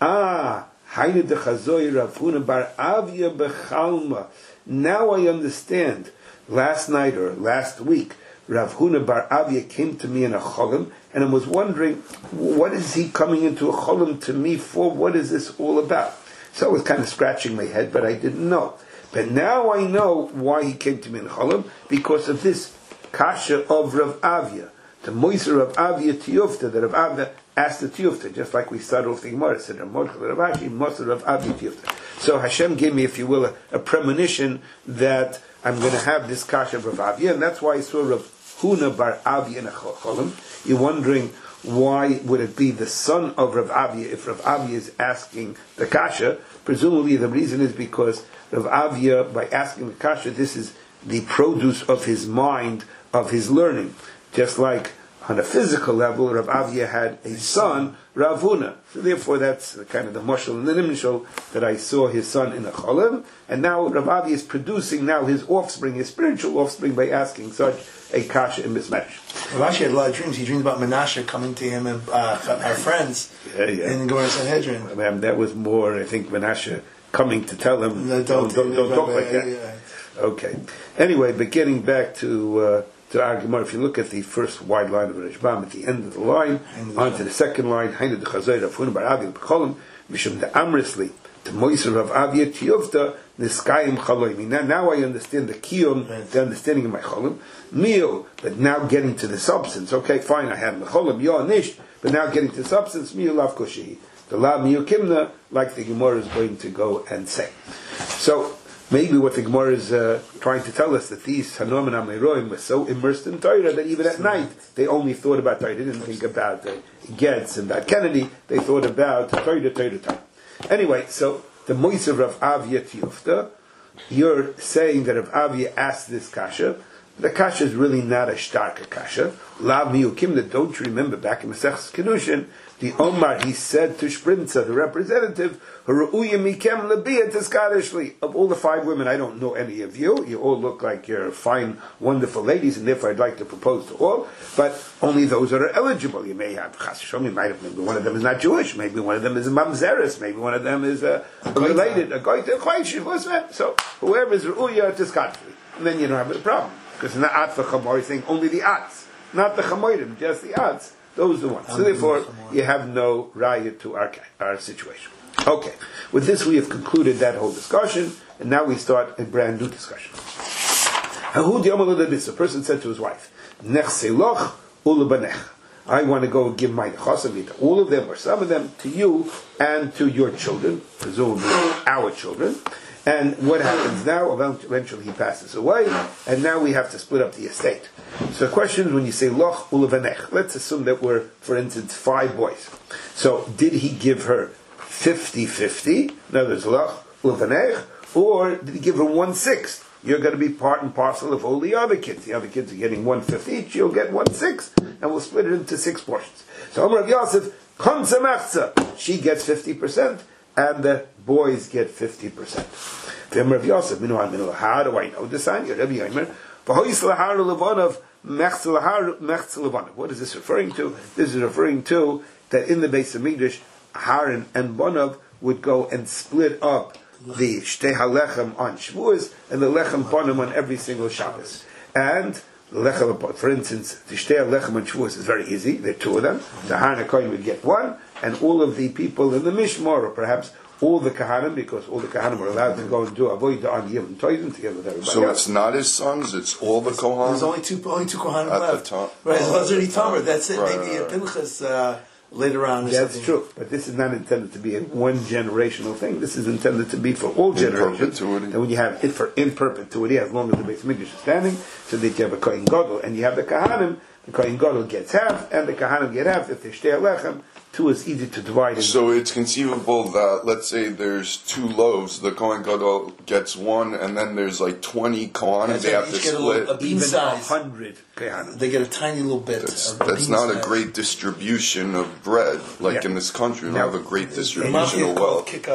[SPEAKER 1] Ah, Hainu de Chazoy Rav Huna bar Avia bechalma. Now I understand. Last night or last week, Rav Huna bar Avia came to me in a cholim, and I was wondering, what is he coming into a cholim to me for? What is this all about? So I was kind of scratching my head, but I didn't know. But now I know why he came to me in a cholim, because of this kasha of Rav Avia. The Moiser Rav Avia Tiyufta, that Rav Avia asked the Tiyufta, just like we started off the Gemara, said Rav Ashi, Moiser Rav Avia Tiyufta. So Hashem gave me, if you will, a, a premonition that I'm going to have this kasha of Rav Avia, and that's why I saw Rav Huna bar Avia in a cholim. You're wondering, why would it be the son of Rav Avia if Rav Avia is asking the kasha? Presumably the reason is because Rav Avia, by asking the kasha, this is the produce of his mind, of his learning. Just like on a physical level, Rav Avia had a son, Rav Huna. So therefore that's kind of the mashal and the nimshal that I saw his son in a cholim, and now Rav Avia is producing now his offspring, his spiritual offspring, by asking such a kasha in Bismesh.
[SPEAKER 3] Rav Ashi had a lot of dreams. He dreamed about Menashe coming to him and uh, our friends
[SPEAKER 1] yeah, yeah.
[SPEAKER 3] in Gemara Sanhedrin.
[SPEAKER 1] I mean, that was more, I think, Menashe coming to tell him,
[SPEAKER 3] no,
[SPEAKER 1] don't, don't, don't talk like that.
[SPEAKER 3] Yeah.
[SPEAKER 1] Okay. Anyway, but getting back to uh, to our Gemara, if you look at the first wide line of Rishbam, at the end of the line, onto the second line, Hainu de Chazay Rav Huna bar Avia b'cholim, Mishum de Amrisli, to Moiser Rav Avia Tiyuvta, Niskayim Chaloimi. Now, now I understand the kiyum, right. The understanding of my cholim. Meal, but now getting to the substance. Okay, fine, I had the cholim, yo nish, but now getting to the substance, Meal lav koshihi. The lav miyu kimna, like the Gemara is going to go and say. So, maybe what the Gemara is uh, trying to tell us, that these Hanoim and Ameroim were so immersed in Torah that even at night they only thought about Torah. They didn't think about uh, Getz and about Kennedy. They thought about Torah, Torah, Torah. Anyway, so the Moiser Rav Avia Tiyufta, you're saying that Rav Avia asked this kasha. The kasha is really not a starka kasha. Lav miyukim, that don't you remember back in Masechus Kedushin, the Omar, he said to Shprinza, the representative, of all the five women, I don't know any of you. You all look like you're fine, wonderful ladies, and therefore I'd like to propose to all, but only those that are eligible. You may have Chas you might have, maybe one of them is not Jewish, maybe one of them is a Mamzeris, maybe one of them is a, a related, a Goyta, so whoever is Ru'uya, Tiskatri. And then you don't have a problem. Because in the At the Chamor, he's saying only the Ats, not the Chamorim, just the Ats. Those are the ones. So therefore, you have no raya to our, our situation. Okay. With this, we have concluded that whole discussion, and now we start a brand new discussion. A person said to his wife, I want to go give my chasam, all of them or some of them, to you and to your children, presumably our children. And what happens now? Eventually he passes away, and now we have to split up the estate. So the question is, when you say loch ulevanech, let's assume that we're, for instance, five boys. So did he give her fifty-fifty? In other words, loch ulevanech, or did he give her one-sixth? You're going to be part and parcel of all the other kids. The other kids are getting one-fifth each, you'll get one-sixth, and we'll split it into six portions. So Amar Rav Yosef, she gets fifty percent, and the boys get fifty percent. How do I know this? What is this referring to? This is referring to that in the Beis Hamikdash, Haran and Bonav would go and split up the Shtei HaLechem on Shavuos and the Lechem Bonim on every single Shabbos. And the Lechem, for instance, the Shtei HaLechem on Shavuos is very easy. There are two of them. The Haran HaKohen would get one, and all of the people in the Mishmar, or perhaps all the Kahanim, because all the Kahanim are allowed to go and do Avodah on Yom Tovim together with everybody
[SPEAKER 2] So
[SPEAKER 1] else.
[SPEAKER 2] it's not his sons, it's all the Kohanim?
[SPEAKER 3] There's only two, only two Kohanim
[SPEAKER 2] At
[SPEAKER 3] left.
[SPEAKER 2] the top.
[SPEAKER 3] Right, Lazar Tamer, that's it.
[SPEAKER 2] Right,
[SPEAKER 3] Maybe
[SPEAKER 2] right,
[SPEAKER 3] a Pinchas uh, later on or
[SPEAKER 1] That's
[SPEAKER 3] something.
[SPEAKER 1] true, but this is not intended to be a one generational thing. This is intended to be for all
[SPEAKER 2] In
[SPEAKER 1] generations.
[SPEAKER 2] perpetuity.
[SPEAKER 1] And when you have it for in perpetuity, as long as the Beis Hamikdash is standing, so that you have a Kohen Gadol, and you have the Kahanim, the Kohen Gadol gets half, and the Kahanim get half. If they Shtei HaLechem, two is easy to divide. In.
[SPEAKER 2] So it's conceivable that, let's say there's two loaves, the Kohen Gadol gets one, and then there's like twenty Kohanim,
[SPEAKER 3] That's
[SPEAKER 2] they
[SPEAKER 3] right,
[SPEAKER 2] have to
[SPEAKER 3] each get a
[SPEAKER 2] split.
[SPEAKER 3] little- a bean
[SPEAKER 1] Even
[SPEAKER 3] size.
[SPEAKER 1] a hundred Kohanim.
[SPEAKER 3] They get a tiny little bit.
[SPEAKER 2] That's,
[SPEAKER 3] of the
[SPEAKER 2] that's
[SPEAKER 3] bean
[SPEAKER 2] not a
[SPEAKER 3] size.
[SPEAKER 2] great distribution of bread. Like
[SPEAKER 1] Yeah.
[SPEAKER 2] in this country, we
[SPEAKER 1] Now,
[SPEAKER 2] don't have a great
[SPEAKER 3] The
[SPEAKER 2] distribution
[SPEAKER 3] mafia
[SPEAKER 2] of
[SPEAKER 3] called
[SPEAKER 2] wealth.
[SPEAKER 3] kick up.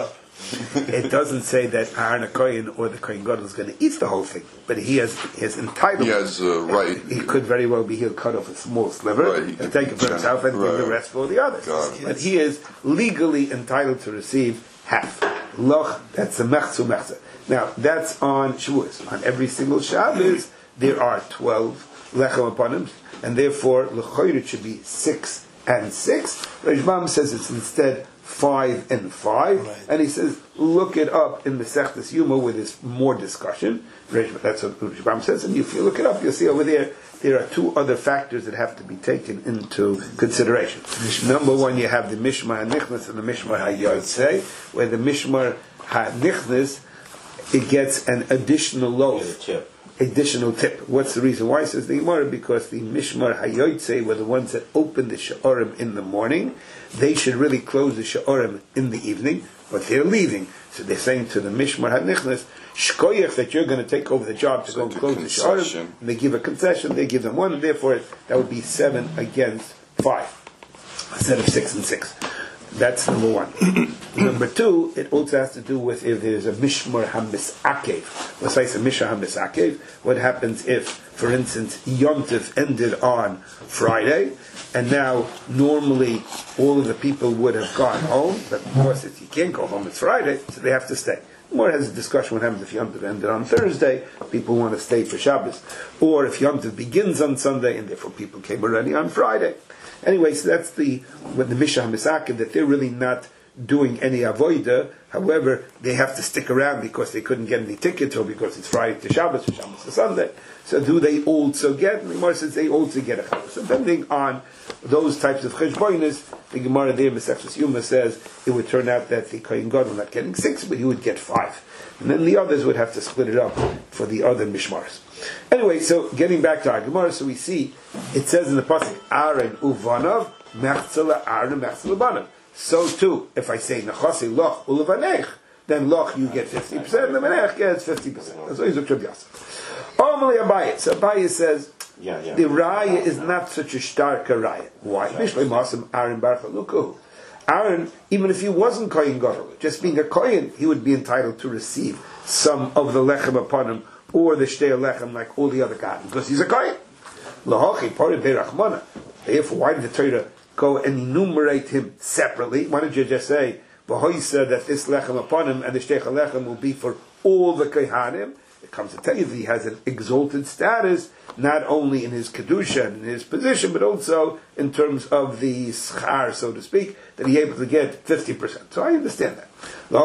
[SPEAKER 1] It doesn't say that Aaron HaKohen or the Kohen Gadol is going to eat the whole thing, but he has his entitlement.
[SPEAKER 2] He has a right.
[SPEAKER 1] He could very well be, he'll cut off a small sliver
[SPEAKER 2] Right, he
[SPEAKER 1] and
[SPEAKER 2] can
[SPEAKER 1] take it for himself and
[SPEAKER 2] right.
[SPEAKER 1] leave the rest for the others.
[SPEAKER 2] Got it.
[SPEAKER 1] But he is legally entitled to receive half. Loch, that's a mechzu mechza. Now, that's on Shavuos. On every single Shabbos, there are twelve lechem upon him, and therefore, l'choyer it should be six and six. Rashbam says it's instead five and five,
[SPEAKER 3] right.
[SPEAKER 1] and he says, look it up in Masechtas Yuma where there's more discussion. That's what Rashbam says, and if you look it up, you'll see over there, there are two other factors that have to be taken into consideration. Mishmar. Number one, you have the Mishmar HaNichnas and the Mishmar HaYotzei, where the Mishmar HaNichnas, it gets an additional loaf.
[SPEAKER 4] Tip.
[SPEAKER 1] Additional tip. What's the reason why? Says the Gemara, because the Mishmar HaYotzei were the ones that opened the Sha'orim in the morning. They should really close the Sha'orim in the evening, but they're leaving. So they're saying to the Mishmar HaNichnas, Shkoyach, that you're going to take over the job to
[SPEAKER 2] So
[SPEAKER 1] go and
[SPEAKER 2] the
[SPEAKER 1] close
[SPEAKER 2] concession.
[SPEAKER 1] the Sha'orim. And they give a concession, they give them one, and therefore that would be seven against five, instead of six and six. That's number one. Number two, it also has to do with if there's a Mishmar HaMisakev. Let's say it's a Mishmar HaMisakev. What happens if, for instance, Yom Tov ended on Friday, and now normally all of the people would have gone home, but of course if you can't go home, it's Friday, so they have to stay. More has a discussion what happens if Yom Tov ended on Thursday, people want to stay for Shabbos. Or if Yom Tov begins on Sunday, and therefore people came already on Friday. Anyway, so that's the with the Mishmar HaMisakev, that they're really not doing any avoida. However, they have to stick around because they couldn't get any tickets, or because it's Friday to Shabbos, or Shabbos to Sunday. So do they also get? And the Gemara says they also get a chayv. So depending on those types of cheshbonos, the Gemara there, Masechtas Yuma, says it would turn out that the Kohen Gadol not getting six, but he would get five, and then the others would have to split it up for the other mishmars. Anyway, so getting back to our Gemara, so we see it says in the pasuk Aaron uvanov mechzela Aaron mechzela banav. So too, if I say Nechasi Loch Ulevanech, then Loch you get fifty percent, and the Menech gets fifty percent. That's what he's Rabbi Yosef. Omali Abaye. So Abaye says
[SPEAKER 4] yeah, yeah.
[SPEAKER 1] the Raya is not such a stark Raya. Why? Mishlei Masam Aaron Baruch Luku. Aaron, even if he wasn't Kohen Gadol, just being a Kohen, he would be entitled to receive some of the lechem upon him, or the shtei lechem like all the other guys, because he's a Kohen. Lahachi Parid Beirachmana. Therefore, why did the Torah go and enumerate him separately? Why don't you just say V'hoisa that this lechem upon him and the shtei lechem will be for all the Kohanim? It comes to tell you that he has an exalted status, not only in his kedusha and in his position, but also in terms of the schar, so to speak, that he's able to get fifty percent. So I understand that.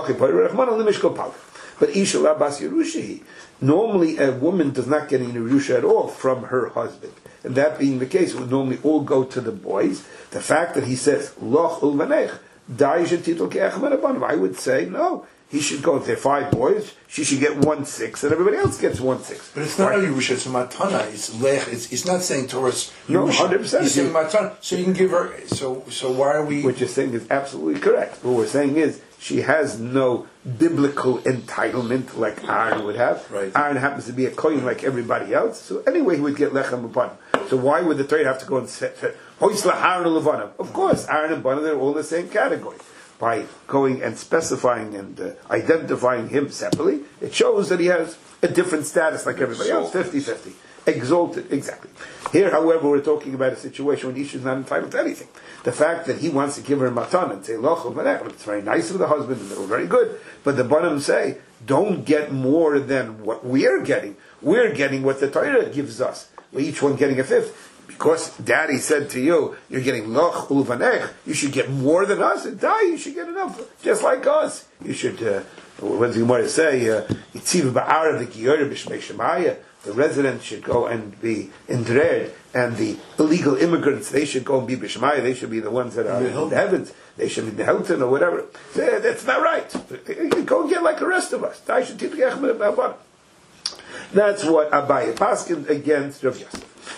[SPEAKER 1] But Isha Labas Yerushahi, normally a woman does not get any Yerusha at all from her husband. And that being the case, it would normally all go to the boys. The fact that he says, Loch ulvanech, I would say, no. He should go, if there are five boys, she should get one six, and everybody else gets one six.
[SPEAKER 3] But it's not a Yerusha, it's a Matana. It's Lech. It's, it's not saying Taurus Yerusha.
[SPEAKER 1] No, one hundred percent.
[SPEAKER 3] He's saying Matana. So you can give her, so so why are we...
[SPEAKER 1] What you're saying is absolutely correct. What we're saying is, she has no biblical entitlement like Aaron would have.
[SPEAKER 3] Right.
[SPEAKER 1] Aaron happens to be a kohen like everybody else, so anyway he would get lechem upon him. So why would the Torah have to go and say, Hoisla Aaron Levanim? Of course, Aaron and Bana, they're all in the same category. By going and specifying and uh, identifying him separately, it shows that he has a different status like everybody else, fifty-fifty. Exalted, exactly. Here, however, we're talking about a situation when Isha is not entitled to anything. The fact that he wants to give her a matan and say, Loch Uvanech, it's very nice of the husband, and they're all very good, but the Banim say, don't get more than what we're getting. We're getting what the Torah gives us. We're each one getting a fifth. Because Daddy said to you, you're getting loch ulvanech, you should get more than us, and die, you should get enough, just like us. You should, uh, what does the Gemara say, Yitziv ba'ara v'kiyore b'shmei shemaya, the residents should go and be in dread, and the illegal immigrants, they should go and be b'shemaya, they should be the ones that are in the heavens, they should be in the Hilton or whatever. So, that's not right. You go and get like the rest of us. Die should teach That's what Abaye Paskin against Rav Yosef.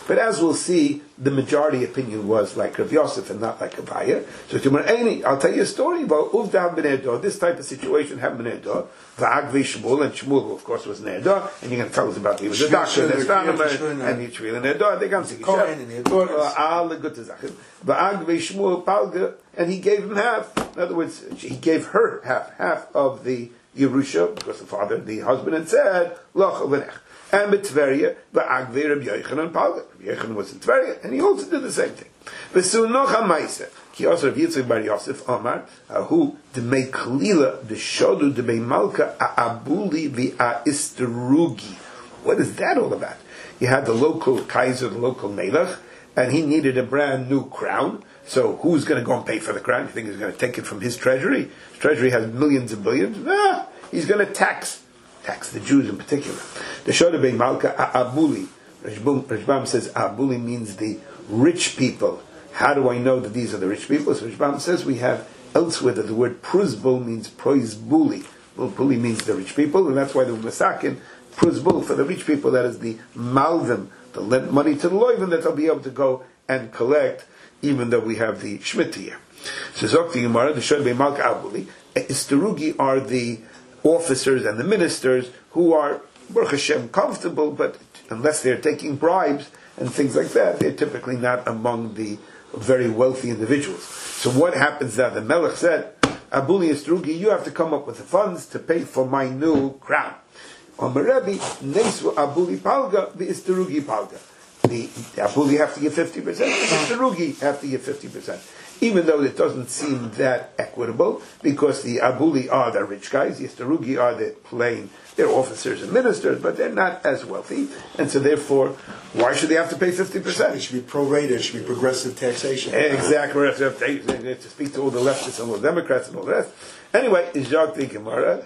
[SPEAKER 1] But as we'll see, the majority opinion was like Rav Yosef and not like Abaya. So I'll tell you a story about Uvdam ben Edo. This type of situation happened in Edo. Va'agvi Shmuel, and Shmuel, of course, was in Edo. And you're going to tell us about he was a doctor, an astronomer, and Yitzhak in Edo. They come to Gishem. All the good Zachim. Va'agvi Shmuel Palga, and he gave him half. In other words, he gave her half, half of the Yerusha, because the father, the husband, had said, Loch Avenech. And B'Tveria, Ba'agvei Rabbi Yochanan Palga. Rabbi Yochanan was in Tveria, and he also did the same thing. V'sunoch ha'maisa, ki also Rav Yitzchak bar Yosef Omar, ahu d'mei klila d'shodu d'mei malka a'abuli v'a'isterugi. What is that all about? You had the local Kaiser, the local Melech, and he needed a brand new crown. So who's going to go and pay for the crown? You think he's going to take it from his treasury? His treasury has millions and billions. Ah, he's going to tax. Tax the Jews in particular. The Shoda Bei Malka Abuli. Rashbam says Abuli means the rich people. How do I know that these are the rich people? So Rashbam says we have elsewhere that the word Pruzbul means Proizbuli. Buli means the rich people, and that's why the Masakin Pruzbul for the rich people. That is the Malvim, the lent money to the Loivin that they'll be able to go and collect, even though we have the Shemitah here. So Zokti Gemara, the Shoda Bei Malka Abuli. Isterugi are the officers and the ministers who are, Baruch Hashem, comfortable, but unless they're taking bribes and things like that, they're typically not among the very wealthy individuals. So what happens now? The Melech said, Abuli Istrugi, you have to come up with the funds to pay for my new crown. On Merebi, Nesu Abuli Palga, the Istrugi Palga. The, the Abuli have to give fifty percent, the Istrugi have to give fifty percent. Even though it doesn't seem that equitable, because the Abuli are the rich guys, the Istarugi are the plain, they're officers and ministers, but they're not as wealthy, and so therefore, why should they have to pay fifty percent?
[SPEAKER 3] It should be prorated, it should be progressive taxation.
[SPEAKER 1] Exactly, they have to, they have to speak to all the leftists and all the Democrats and all the rest. Anyway, Jacques the Gemara,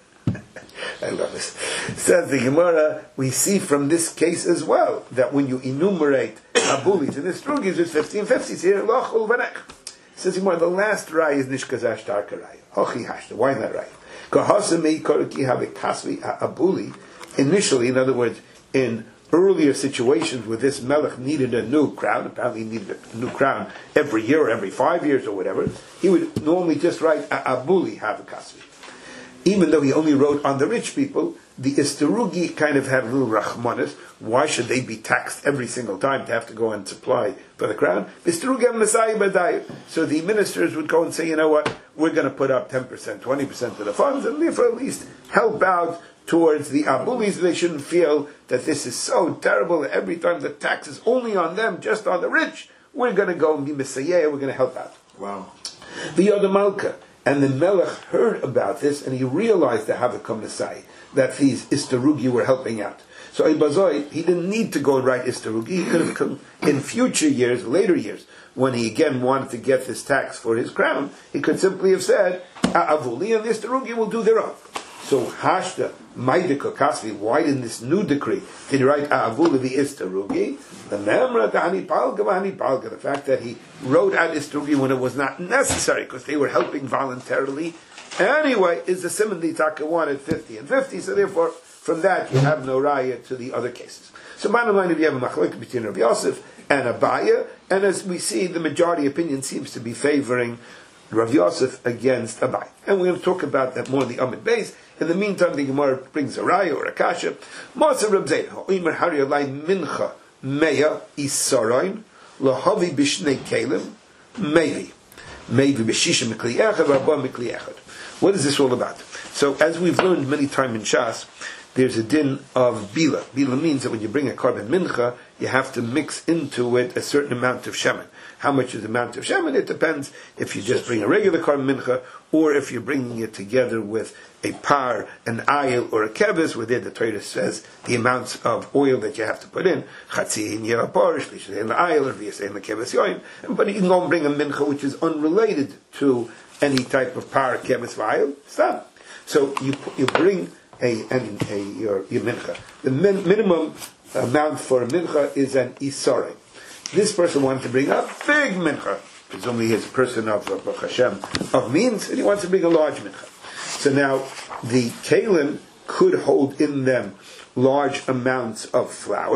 [SPEAKER 1] I love this. Says the Gemara, we see from this case as well, that when you enumerate Abulis and Istrugis, it's fifteen fifties here, Loch Ulvanech. Says the Gemara, the last rai is Nishkazash Tarka rai. Hochi Hashta, why not rai? Kahasame Korki have a Kasvi Abuli. Initially, in other words, in earlier situations where this Melech needed a new crown, apparently he needed a new crown every year or every five years or whatever, he would normally just write Abuli have a Kasvi. Even though he only wrote on the rich people, the Isterugi kind of had a little rachmanis. Why should they be taxed every single time to have to go and supply for the crown? Isterugi have Messiah Badai. So the ministers would go and say, you know what, we're going to put up ten percent, twenty percent of the funds, and therefore at least help out towards the Abulis. They shouldn't feel that this is so terrible that every time the tax is only on them, just on the rich. We're going to go and be Messiah, we're going to help out.
[SPEAKER 3] Wow.
[SPEAKER 1] The Yoda Malka. And the Melech heard about this, and he realized the Havakam Messiah, that these Istarugi were helping out. So Ibazoi, he didn't need to go and write Istarugi. He could have come in future years, later years, when he again wanted to get this tax for his crown, he could simply have said, Avuli and the Istarugi will do their own. So Hashta, Maidika Kasvi, why in this new decree did he write Avuli the Istarugi? The Memra Tahani Palga Mahani Palga, the fact that he wrote out Istarugi when it was not necessary, because they were helping voluntarily. Anyway, is the Simon the Taka wanted fifty and fifty, so therefore from that you have no raya to the other cases. So bottom line, if you have a machlek between Rav Yosef and Abaya, and as we see, the majority opinion seems to be favoring Rav Yosef against Abaya. And we're going to talk about that more in the Amid Beis. In the meantime, the Gemara brings a raya or a kasha. Masa Reb Zein, Oimer Hari Alai Mincha Meya Isaroin Lahavi Bishnei Kalim Maybe Maybe B'Shisha Mikli Echad Rabba Mikli Echad. What is this all about? So, as we've learned many times in Shas, there's a din of bila. Bila means that when you bring a korban mincha, you have to mix into it a certain amount of shemen. How much is the amount of shemen? It depends if you just bring a regular korban mincha, or if you're bringing it together with a par, an ayil, or a keves, where there the Torah says the amounts of oil that you have to put in. Chatzi in yerapor, shlish in the ayil, or v'yaseh in the keves yoin. But you can go and bring a mincha which is unrelated to any type of par, keves, v'ayil. Stop. So you you bring a, a, a your, your mincha. The min, minimum amount for a mincha is an isare. This person wanted to bring a big mincha. Presumably he's a person of uh, Hashem, of means, and he wants to bring a large mincha. So now, the kalim could hold in them large amounts of flour.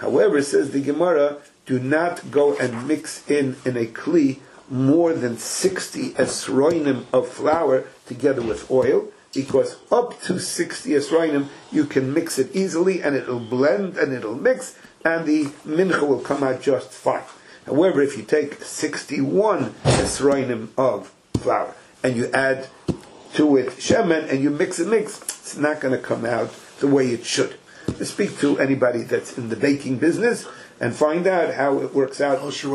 [SPEAKER 1] However, says the Gemara, do not go and mix in in a kli more than sixty esroinim of flour together with oil, because up to sixty esroinim you can mix it easily and it'll blend and it'll mix and the mincha will come out just fine. However, if you take sixty-one esroinim of flour and you add to it shemen and you mix and mix, it's not going to come out the way it should. To speak to anybody that's in the baking business and find out how it works out.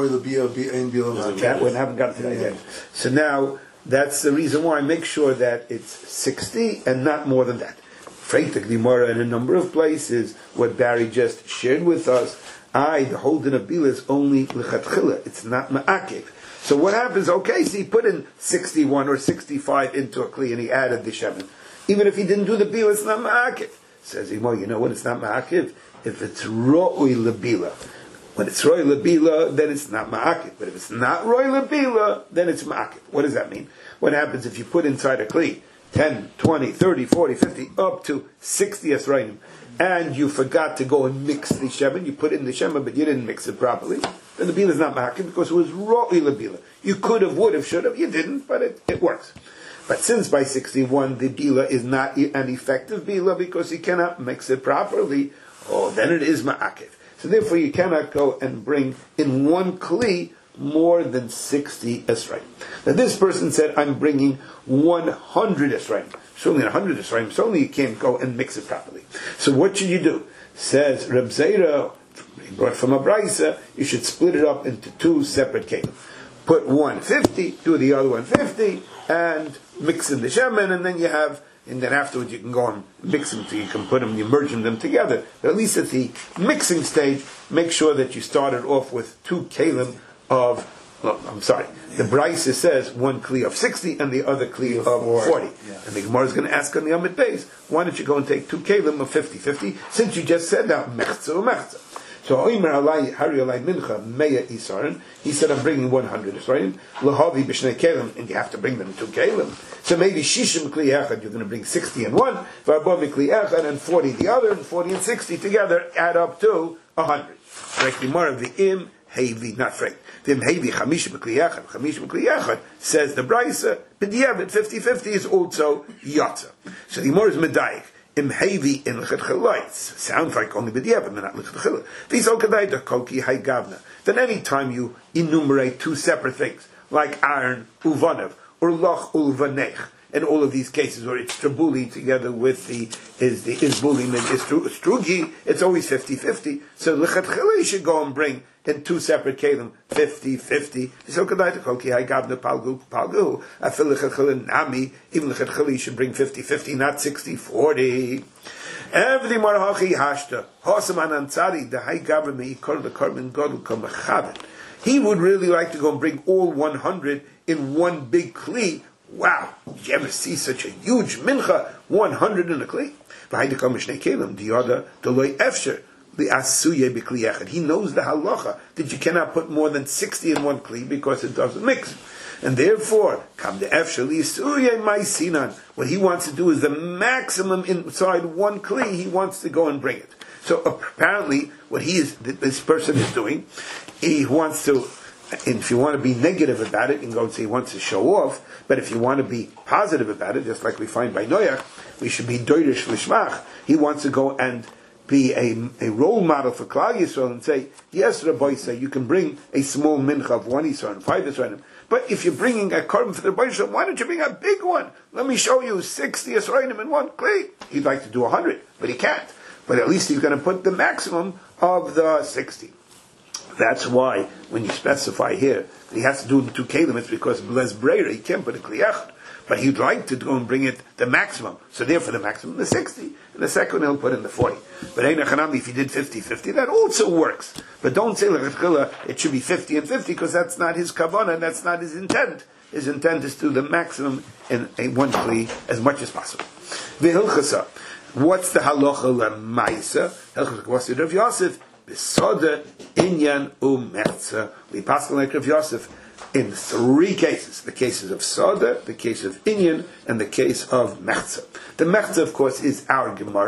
[SPEAKER 1] That one, haven't got to that yet. So now, that's the reason why I make sure that it's sixty and not more than that. Freitag Gemara in a number of places, what Barry just shared with us, I, the whole din of Bila is only lechatchila, it's not ma'akev. So what happens, okay, so he put in sixty-one or sixty-five into a kli and he added the shemen. Even if he didn't do the Bila, it's not ma'akev. Says Imo, you know what, it's not ma'akev? If it's ro'ui lebila. When it's ro'ui lebila, then it's not ma'akev. But if it's not ro'ui lebila, then it's ma'akev. What does that mean? What happens if you put inside a kli ten, twenty, thirty, forty, fifty, up to sixty esrainim, and you forgot to go and mix the shemen, you put in the shemen, but you didn't mix it properly, then the bila is not ma'akev because it was ro'ui lebila. You could have, would have, should have, you didn't, but it, it works. But since by sixty-one the bila is not an effective bila because you cannot mix it properly, oh, then it is ma'akev. So therefore you cannot go and bring in one kli more than sixty esrayim. Now this person said, I'm bringing one hundred esrayim. Certainly one hundred esrayim, certainly you can't go and mix it properly. So what should you do? Says Reb Zera, he brought from a brisa, you should split it up into two separate kelim. Put one fifty, do the other one fifty, and mix in the shemen, and then you have, and then afterwards you can go and mix them, so you can put them, you merge them together. But at least at the mixing stage, make sure that you started off with two kelim of, well, I'm sorry, the Brisa says one kli of sixty and the other kli of forty. Yeah. And the Gemara is going to ask on the Amid Beis, why don't you go and take two kelim of fifty fifty, since you just said that, mechza or mechza. So Oimer alai hari alai mincha meya isarin. He said, I'm bringing one hundred isarin. Lahavi b'shnei kelim, and you have to bring them two kelim. So maybe shishim kli echad, you're going to bring sixty and one, v'arbavi kli echad, and forty the other, and forty and sixty together add up to a hundred. Like the more of the im hevi, not frek. The im hevi chamish b'kli echad, chamish b'kli echad says the brisa. B'diavad fifty fifty is also yatsa. So the more is medayik. Im heavy in lechatchila. Sounds like only b'diavad, but not lechatchila. V'isol kadayda koki hay gavna. Then any time you enumerate two separate things, like iron uvanav or loch ulvanech, in all of these cases where it's trabuli together with the is the isbulim and istrugi, it's always fifty fifty. So lechatchila you should go and bring in two separate kelim, fifty fifty. So kadayta koki hay gavna palgu palgu. Afil lechatchila nami, even lechatchila you should bring fifty fifty, not sixty forty. Every marahachi hashta hosaman ansari the high government ikor the carbon godel kamachavit. He would really like to go and bring all one hundred in one big kli. Wow! Did you ever see such a huge mincha? One hundred in a kli. V'hayde kamishne kelim the other the loy efsher the asuye b'kli echad. He knows the halacha that you cannot put more than sixty in one kli because it doesn't mix. And therefore, come the efsher lisuye my sinan. What he wants to do is the maximum inside one kli. He wants to go and bring it. So apparently, what he is, this person is doing, he wants to. And if you want to be negative about it, you can go and say he wants to show off. But if you want to be positive about it, just like we find by Noach, we should be doirish lishmach. He wants to go and be a, a role model for Klal Yisrael and say, yes, Rabbi, say you can bring a small mincha of one Yisrael, five Yisrael. But if you're bringing a carbon for the Rabbi Yisrael, why don't you bring a big one? Let me show you sixty Yisraelim in one kli. He'd like to do a hundred, but he can't. But at least he's going to put the maximum of the sixty. That's why when you specify here that he has to do it in two kelim, it's because bless breira he can't put a kli echad. But he'd like to go and bring it the maximum. So therefore the maximum, the sixty. And the second he'll put in the forty. But if he did fifty fifty, that also works. But don't say it should be fifty and fifty, because that's not his kavanah, and that's not his intent. His intent is to do the maximum in a one kli as much as possible. V'hilchasa. What's the halacha l'maisa? Hilchasa what's the Rav Yosef? B'soda, inyan, u'mechza. We pass like Rav Yosef in three cases: the cases of soda, the case of inyan, and the case of mechza. The mechza, of course, is our Gemara,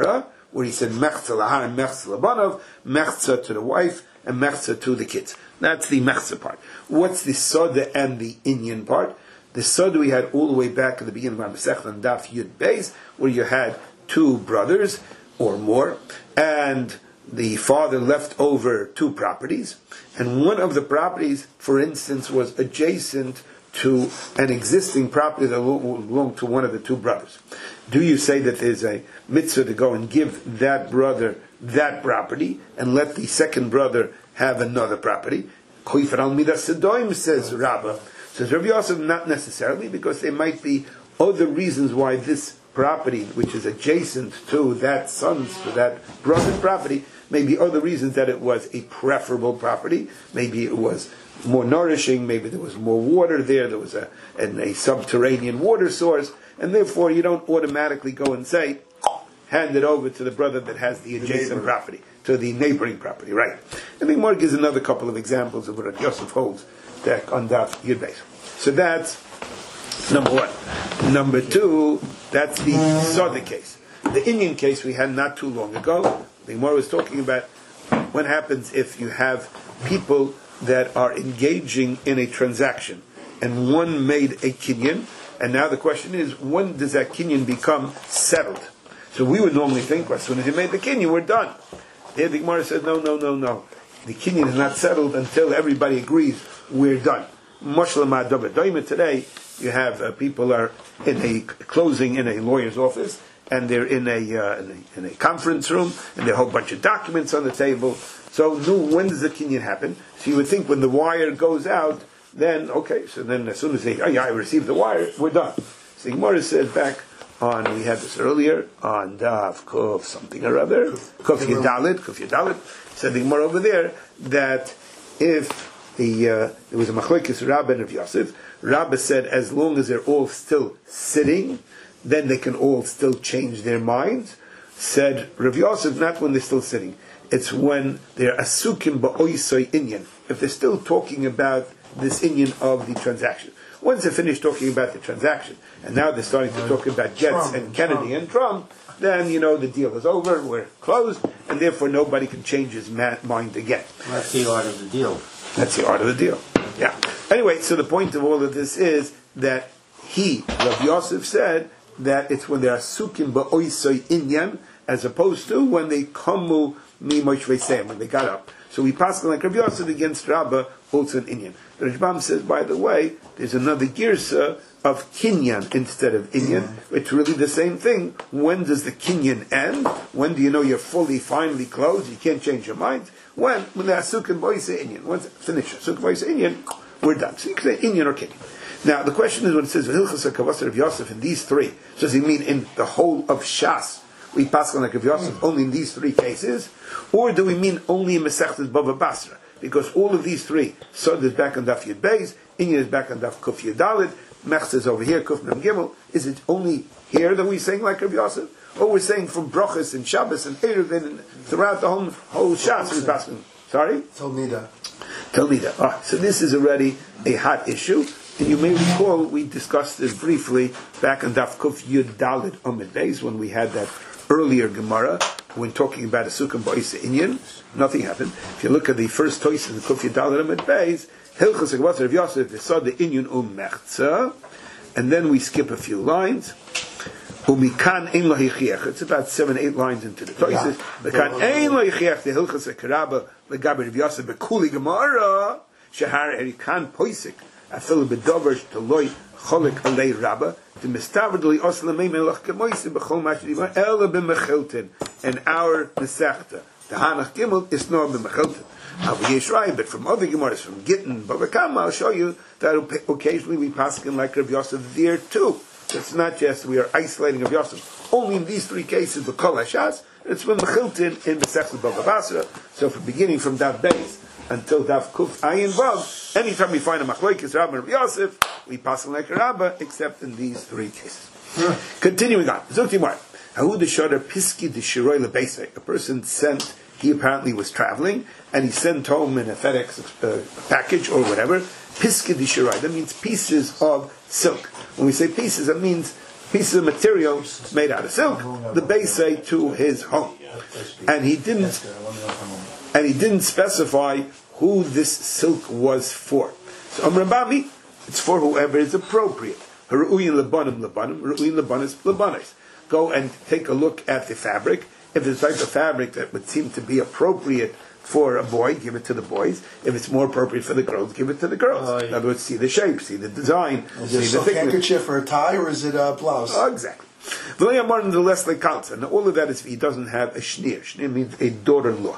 [SPEAKER 1] where he said mechza lahar and mechza labanov, mechza to the wife and mechza to the kids. That's the mechza part. What's the soda and the inyan part? The soda we had all the way back at the beginning of Masechta and Daf Yud Beis, where you had two brothers or more, and the father left over two properties, and one of the properties, for instance, was adjacent to an existing property that belonged to one of the two brothers. Do you say that there's a mitzvah to go and give that brother that property and let the second brother have another property? Koifer al midas sedoim, says Rabbah. Says Rav Yosef, not necessarily, because there might be other reasons why this property, which is adjacent to that son's, to that brother's property, maybe other reasons that it was a preferable property. Maybe it was more nourishing, maybe there was more water there, there was a, a, a subterranean water source, and therefore you don't automatically go and say, hand it over to the brother that has the adjacent the property, to the neighboring property, right? And the Gemara gives another couple of examples of what Yosef holds that on Daf Yud Beis. So that's number one. Number two, that's the Soda case. The Indian case we had not too long ago. The Gemara was talking about what happens if you have people that are engaging in a transaction, and one made a kinyan, and now the question is, when does that kinyan become settled? So we would normally think, well, as soon as you made the kinyan, we're done. Here the Gemara says, no, no, no, no. The kinyan is not settled until everybody agrees we're done. Today, you have uh, people are in a closing in a lawyer's office, and they're in a, uh, in a in a conference room, and there are a whole bunch of documents on the table. So, no, when does the kinyan happen? So you would think when the wire goes out, then okay. So then, as soon as they, oh yeah, I received the wire, we're done. So Gemara says back on, we had this earlier on Daf Kuf something or other, Kuf Yedalit, Kuf Yedalit. Said the Gemara over there that if the uh, there was a machlokes Rabbah and Rav Yosef, Rabbah said as long as they're all still sitting, then they can all still change their minds. Said Rav Yosef, not when they're still sitting. It's when they're asukim ba'oisoi inyan. If they're still talking about this inyan of the transaction. Once they're finished talking about the transaction, and now they're starting to talk about Jets and Kennedy and Trump, then, you know, the deal is over, we're closed, and therefore nobody can change his ma- mind again.
[SPEAKER 6] That's the art of the deal.
[SPEAKER 1] That's the art of the deal. Yeah. Anyway, so the point of all of this is that he, Rav Yosef, said that it's when they're asukim ba'oisoi inyan, as opposed to when they kamu mi moshvei when they got up. So we pass like Rav Yosef against Rabbah, also in Inyan. The Rashbam says, by the way, there's another girsa of kinyan instead of inyan. Mm-hmm. It's really the same thing. When does the kinyan end? When do you know you're fully, finally closed? You can't change your mind. When? When the asukim boise inyan. Once finish asukim boise inyan, we're done. So you can say inyan or kinyan. Now the question is when it says Hilchas HaKavos of Yosef in these three, does he mean in the whole of Shas? We pass on like Rav Yosef only in these three cases, or do we mean only in Masechtas Bava Basra? Because all of these three, Sod is back on Daf Yud Beis, Inyan is back on Daf Kuf Yud Daled, Mechz is over here, Kuf Mem Gimel. Is it only here that we're saying like Rav Yosef, or we're saying from Brochus and Shabbos and Erev and throughout the whole whole Shas we pass on? Sorry,
[SPEAKER 3] Talmida.
[SPEAKER 1] Talmida. Ah, so this is already a hot issue. And you may recall we discussed this briefly back on Daf Kuf Yud Daled Amud Beis when we had that earlier Gemara when talking about a Sukkah Ba'isa Inyan. Nothing happened. If you look at the first toys in the Kuf Yud Daled Amud Beis, Hilchas HaKavos Rav Yosef Yisod the Inyan u'mechza, and then we skip a few lines. Umikan ein lo hichiach. It's about seven, eight lines into the toises. Umikan ein lo hichiach the Hilchas HaKarabah legabe Rav Yosef bekuli Gemara shehar erikan poisik. Afil bedover to loy cholik alei rabba to mistavadli oslamei melach kemoise bechol mashdiva ela b'mechiltin and our nesechta the hanach gimel is nor b'mechiltin. Aviyeshrai, but from other gemaras from Gittin, Bavakam, I'll show you that occasionally we paskin like Rav Yosef there too. It's not just we are isolating Rav Yosef only in these three cases b'kol hashas. It's when mechiltin in the sechta Bava Basra. So from beginning from that base until Daf Kuf Ayin Vav, anytime we find a machlokes Rabbah and Rav Yosef, we pass on like a Rabbah, except in these three cases. Yeah. Continuing on, Zuktimar, Hahu Deshoder Piski Deshiroi Lebeisei. A person sent, he apparently was traveling, and he sent home in a FedEx uh, package or whatever, Piski Deshiroi. That means pieces of silk. When we say pieces, that means pieces of material made out of silk, the Beisei to his home. and he didn't, and he didn't specify who this silk was for. So Amr Bami, it's for whoever is appropriate. Haru'uyin lebanim lebanim, haru'uyin lebanis lebanis. Go and take a look at the fabric. If it's the type of fabric that would seem to be appropriate for a boy, give it to the boys. If it's more appropriate for the girls, give it to the girls.
[SPEAKER 3] Oh, yeah.
[SPEAKER 1] In other words, see the shape, see the design,
[SPEAKER 3] Is
[SPEAKER 1] see
[SPEAKER 3] it a
[SPEAKER 1] the
[SPEAKER 3] silk
[SPEAKER 1] thickness.
[SPEAKER 3] handkerchief or a tie, or is it a blouse?
[SPEAKER 1] Oh, exactly. And all of that is if he doesn't have a shnir. Shnir means a daughter-in-law.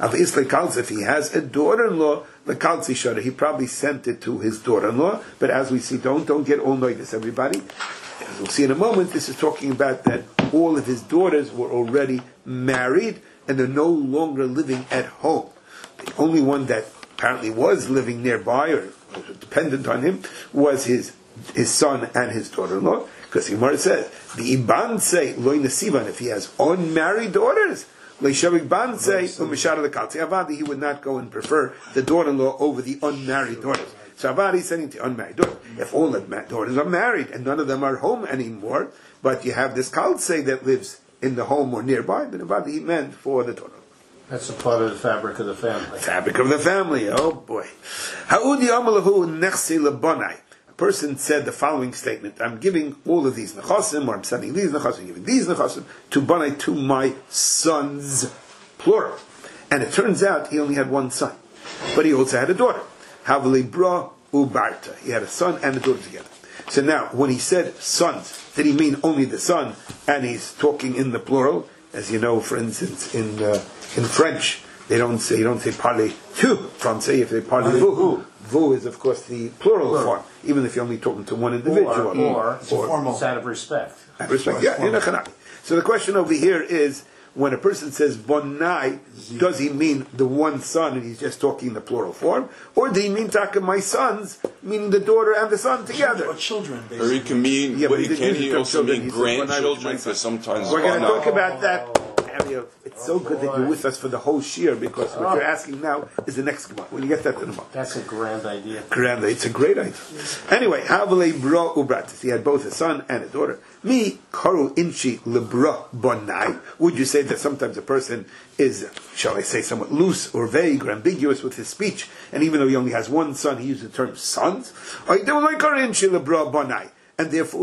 [SPEAKER 1] If he has a daughter-in-law, the kaltzi shara, he probably sent it to his daughter-in-law. But as we see, don't don't get all notice, everybody. As we'll see in a moment, this is talking about that all of his daughters were already married and they're no longer living at home. The only one that apparently was living nearby or dependent on him was his his son and his daughter-in-law. Because the Gemara says, the Iban say, loy nesivan, if he has unmarried daughters, loy shavik ban say, umishara the kalti avadi, he would not go and prefer the daughter-in-law over the unmarried daughters. So avadi is sending to unmarried daughters. If all the daughters are married and none of them are home anymore, but you have this kaltse that lives in the home or nearby, then avadi he meant for the daughter.
[SPEAKER 6] That's a part of the fabric of the family.
[SPEAKER 1] Fabric of the family, oh boy. Ha'udi amalahu nechsi lebonai. Person said the following statement: I'm giving all of these nechasim, or I'm sending these nechasim, giving these nechasim to Banai, to my sons, plural. And it turns out he only had one son, but he also had a daughter. Havli bra ubarta. He had a son and a daughter together. So now, when he said sons, did he mean only the son? And he's talking in the plural, as you know, for instance, in uh, in French, they don't say you don't say parler tu Francais, if they parler vous. Vous is, of course, the plural, plural form, even if you're only talking to one individual.
[SPEAKER 6] Or, or,
[SPEAKER 3] it's or formal.
[SPEAKER 6] It's out of respect.
[SPEAKER 1] Out of respect, yeah. In a so the question over here is, when a person says bonai, does he mean the one son and he's just talking the plural form? Or do he mean taka my sons, meaning the daughter and the son together?
[SPEAKER 3] Or children, basically.
[SPEAKER 2] Or he can mean,
[SPEAKER 1] Yeah,
[SPEAKER 2] but
[SPEAKER 1] but
[SPEAKER 2] he
[SPEAKER 1] he
[SPEAKER 2] can
[SPEAKER 1] did
[SPEAKER 2] he
[SPEAKER 1] use
[SPEAKER 2] also
[SPEAKER 1] children.
[SPEAKER 2] mean
[SPEAKER 1] He said, "Bonai,
[SPEAKER 2] grandchildren,
[SPEAKER 1] which my
[SPEAKER 2] because sometimes
[SPEAKER 1] We're going to
[SPEAKER 2] Bonai-
[SPEAKER 1] talk about that. It's so good that you're with us for the whole year, because what you're asking now is the next Gemara. When you get that in a moment.
[SPEAKER 6] That's a grand idea.
[SPEAKER 1] Grand, it's a great idea. Anyway, Havale bra ubratis. He had both a son and a daughter. Me karu inchi lebra bonai. Would you say that sometimes a person is, shall I say, somewhat loose or vague or ambiguous with his speech, and even though he only has one son, he uses the term sons? Or he don't like karu inchi lebra bonai. And therefore,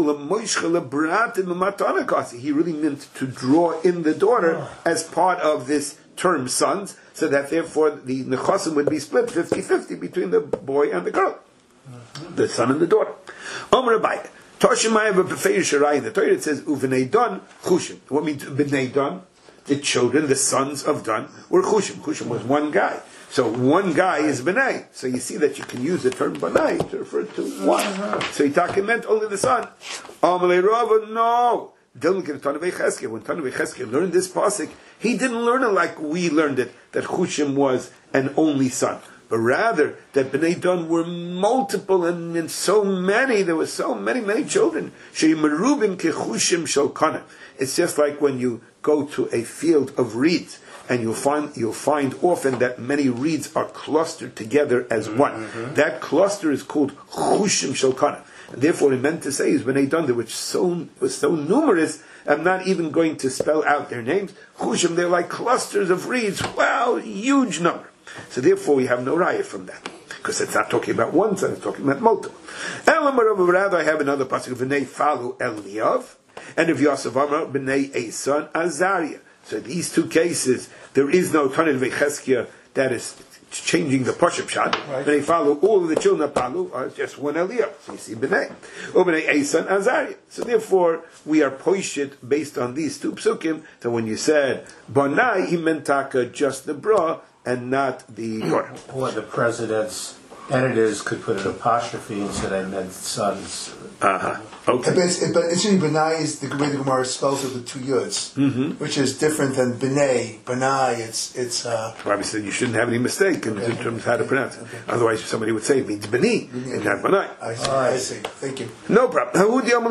[SPEAKER 1] he really meant to draw in the daughter as part of this term sons, so that therefore the nechasim would be split fifty-fifty between the boy and the girl, the son and the daughter. Omer Abaye, Toshimai b'Befei Sharai, in the Torah it says Uvenei Don Chushim. What means Bnei Don? The children, the sons of Dan, were Chushim. Chushim was one guy. So one guy is B'nai. So you see that you can use the term B'nai to refer to one. So Yitaka meant only the son. Amalei Rava, no. When Tanuvei Cheskel learned this pasuk, he didn't learn it like we learned it, that Chushim was an only son. But rather, that B'nai Dan were multiple, and, and so many, there were so many, many children. She'imerubim kechushim shel kana. It's just like when you go to a field of reeds, and you'll find you'll find often that many reeds are clustered together as one. Mm-hmm. That cluster is called chushim shel kana. And therefore, it meant to say is B'nai Dan, which so was so numerous. I'm not even going to spell out their names. Chushim, they're like clusters of reeds. Wow, huge number. So therefore, we have no raya from that, because it's not talking about one son; it's talking about multiple. Rather, I have another pasuk of B'nai Falu Eliyav, and of Yosef Amar B'nai Eson Azariah. So these two cases, there is no Tanil Vecheskia that is changing the Pashup shot. Right. They follow all of the children of Palu are just one Eliyav. So you see B'nai. Or B'nai Eson Azariah. So therefore, we are poishit based on these two psukim. So when you said Bonai, he meant taka just the bra and not the daughter.
[SPEAKER 6] Or the president's editors could put an apostrophe and say they meant sons.
[SPEAKER 1] Uh-huh. Okay.
[SPEAKER 3] But it's, but it's really B'nai is the way the Gemara spells it with two yuds, mm-hmm. which is different than B'nai. B'nai, it's it's. Uh,
[SPEAKER 1] Rabbi said you shouldn't have any mistake in, okay. in terms of how to pronounce it. Okay. Otherwise, somebody would say it means B'ni and not B'nai.
[SPEAKER 3] I see. Right. I see. Thank you.
[SPEAKER 1] No problem.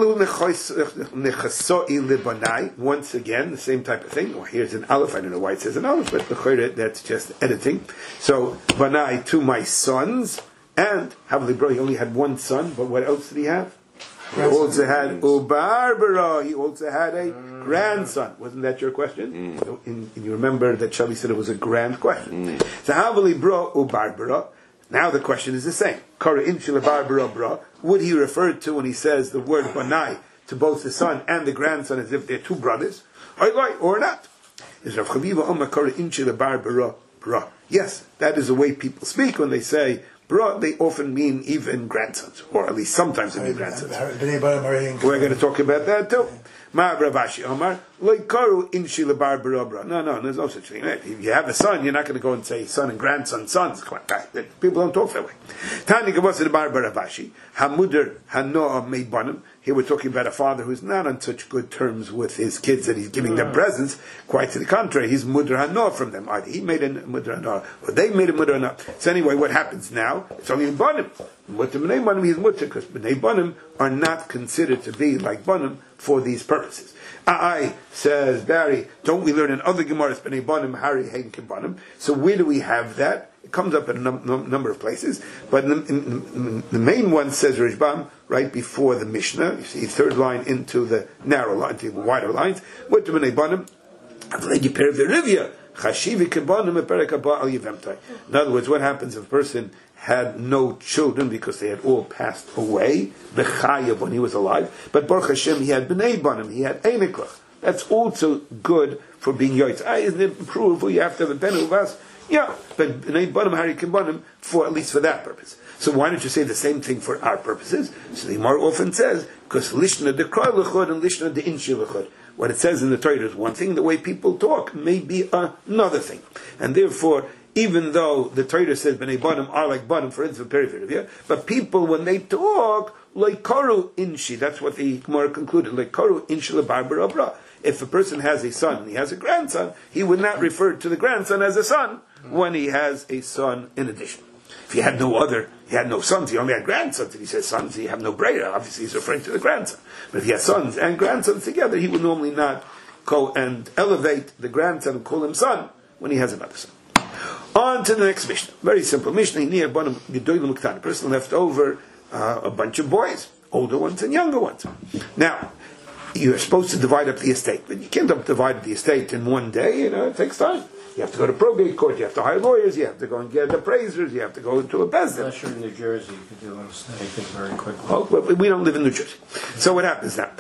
[SPEAKER 1] Once again, the same type of thing. Well, here's an aleph. I don't know why it says an aleph, but that's just editing. So B'nai, to my sons, and Havli Bro, he only had one son, but what else did he have? He also had Ubarbara. He also had a grandson. Wasn't that your question?
[SPEAKER 4] Mm.
[SPEAKER 1] So in, in, you remember that Shelley said it was a grand question.
[SPEAKER 4] Mm.
[SPEAKER 1] So Havali bra Ubarbara. Now the question is the same. Kara inchila barbara bra. Would he refer to when he says the word banai to both the son and the grandson as if they're two brothers? Or not? Is Rav Chaviva Omar Kara inchila barbara bra? Yes, that is the way people speak when they say bra. They often mean even grandsons, or at least sometimes they mean grandsons. We're going to talk about that too. Ma Ravashi Omar Loikaru inchi lebar barabra. No, no, there's no such thing. If you have a son, you're not going to go and say son and grandson, sons. People don't talk that way. Tani Gavasa the bar Ravashi Hamuder Hanoah Meibanim. Here we're talking about a father who's not on such good terms with his kids that he's giving them presents. Quite to the contrary, he's Mudr Hanoah from them. Either he made a Mudr Hanoah, or they made a Mudr Hanoah. So anyway, what happens now? It's only in Banim. But the Bnei Banim is Mudr, because Bnei Banim are not considered to be like Banim for these purposes. I says Barry, don't we learn in other Gemaras Bnei Banim Hari Hein Banim? So where do we have that? It comes up in a num- num- number of places, but in, in, in, the main one says Rishbam right before the Mishnah. You see, third line into the narrow line, into the wider lines. What do Bnei Banim? In other words, what happens if a person had no children because they had all passed away, b'chayav when he was alive, but Baruch Hashem he had b'nei banim, he had einiklach. That's also good for being yoytz. Ah, isn't it provable you have to have a ben uvas? Yeah, but b'nei banim harikim banim for at least for that purpose. So why don't you say the same thing for our purposes? So the Gemara often says because lishna de krai lechud and lishna de inshi lechud. What it says in the Torah is one thing, the way people talk may be another thing. And therefore, even though the Torah says Bnei Banim are like Banim, for instance, period, but people, when they talk, like Karu Inshi, that's what the Gemara concluded, like Karu Inshi leBarbara Abra. If a person has a son and he has a grandson, he would not refer to the grandson as a son when he has a son in addition. If he had no other, he had no sons, he only had grandsons, and he says sons, he have no brera, obviously he's referring to the grandson. But if he has sons and grandsons together, he would normally not go and elevate the grandson and call him son when he has another son. On to the next Mishnah. Very simple Mishnah. A person left over uh, a bunch of boys, older ones and younger ones. Now, you're supposed to divide up the estate, but you can't divide the estate in one day, you know, it takes time. You have to go to probate court, you have to hire lawyers, you have to go and get appraisers, you have to go into a bezdin.
[SPEAKER 6] Unless you're in New Jersey, you can do anything very quickly.
[SPEAKER 1] Oh, but we don't live in New Jersey. So what happens now?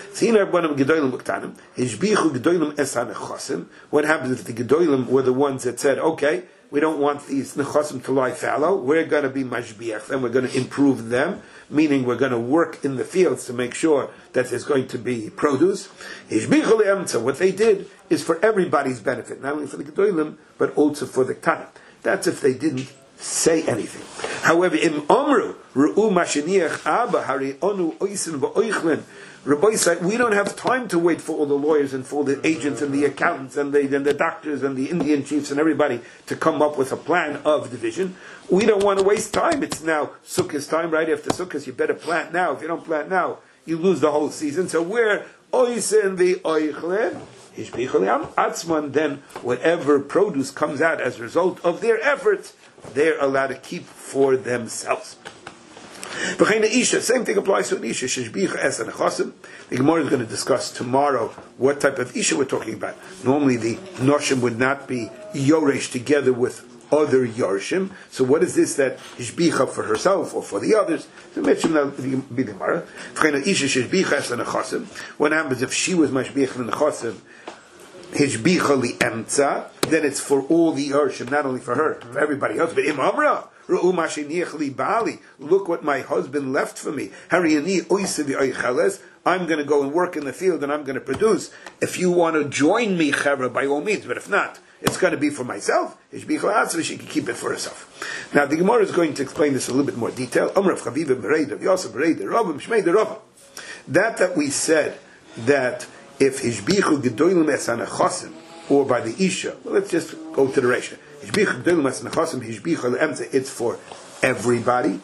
[SPEAKER 1] What happens if the Gedolim were the ones that said, okay, we don't want these nechasim to lie fallow, we're going to be mashbiach them, we're going to improve them, meaning we're going to work in the fields to make sure that there's going to be produce. What they did is for everybody's benefit, not only for the Gedolim, but also for the Ktanim. That's if they didn't say anything. However, in Omru, Ru'u Masheniach Abba, Hari Onu Oisin V'Oichlin, Rabbi said, we don't have time to wait for all the lawyers and for the agents and the accountants and the, and the doctors and the Indian chiefs and everybody to come up with a plan of division. We don't want to waste time. It's now Sukkot's time, right after Sukkot. You better plant now. If you don't plant now, you lose the whole season. So we're Oisin the Oichlin, Atzman, then whatever produce comes out as a result of their efforts, they're allowed to keep for themselves. Same thing applies to an Isha. The Gemara is going to discuss tomorrow what type of Isha we're talking about. Normally the Noshim would not be Yoresh together with other Yorshim. So what is this that Ishbicha for herself or for the others? So mention that the Gemara. What happens if she was Mashbicha in the Chosim? Hishbicha li emtza, then it's for all the Yorshim, not only for her, for everybody else. But Im Amra, look what my husband left for me. I'm going to go and work in the field and I'm going to produce. If you want to join me, Chevra, by all means, but if not, it's going to be for myself. She can keep it for herself. Now, the Gemara is going to explain this in a little bit more detail. That that we said that if Hishbichu Gedolim Esan Achosim, or by the Isha, well, let's just go to the ratio. It's for everybody.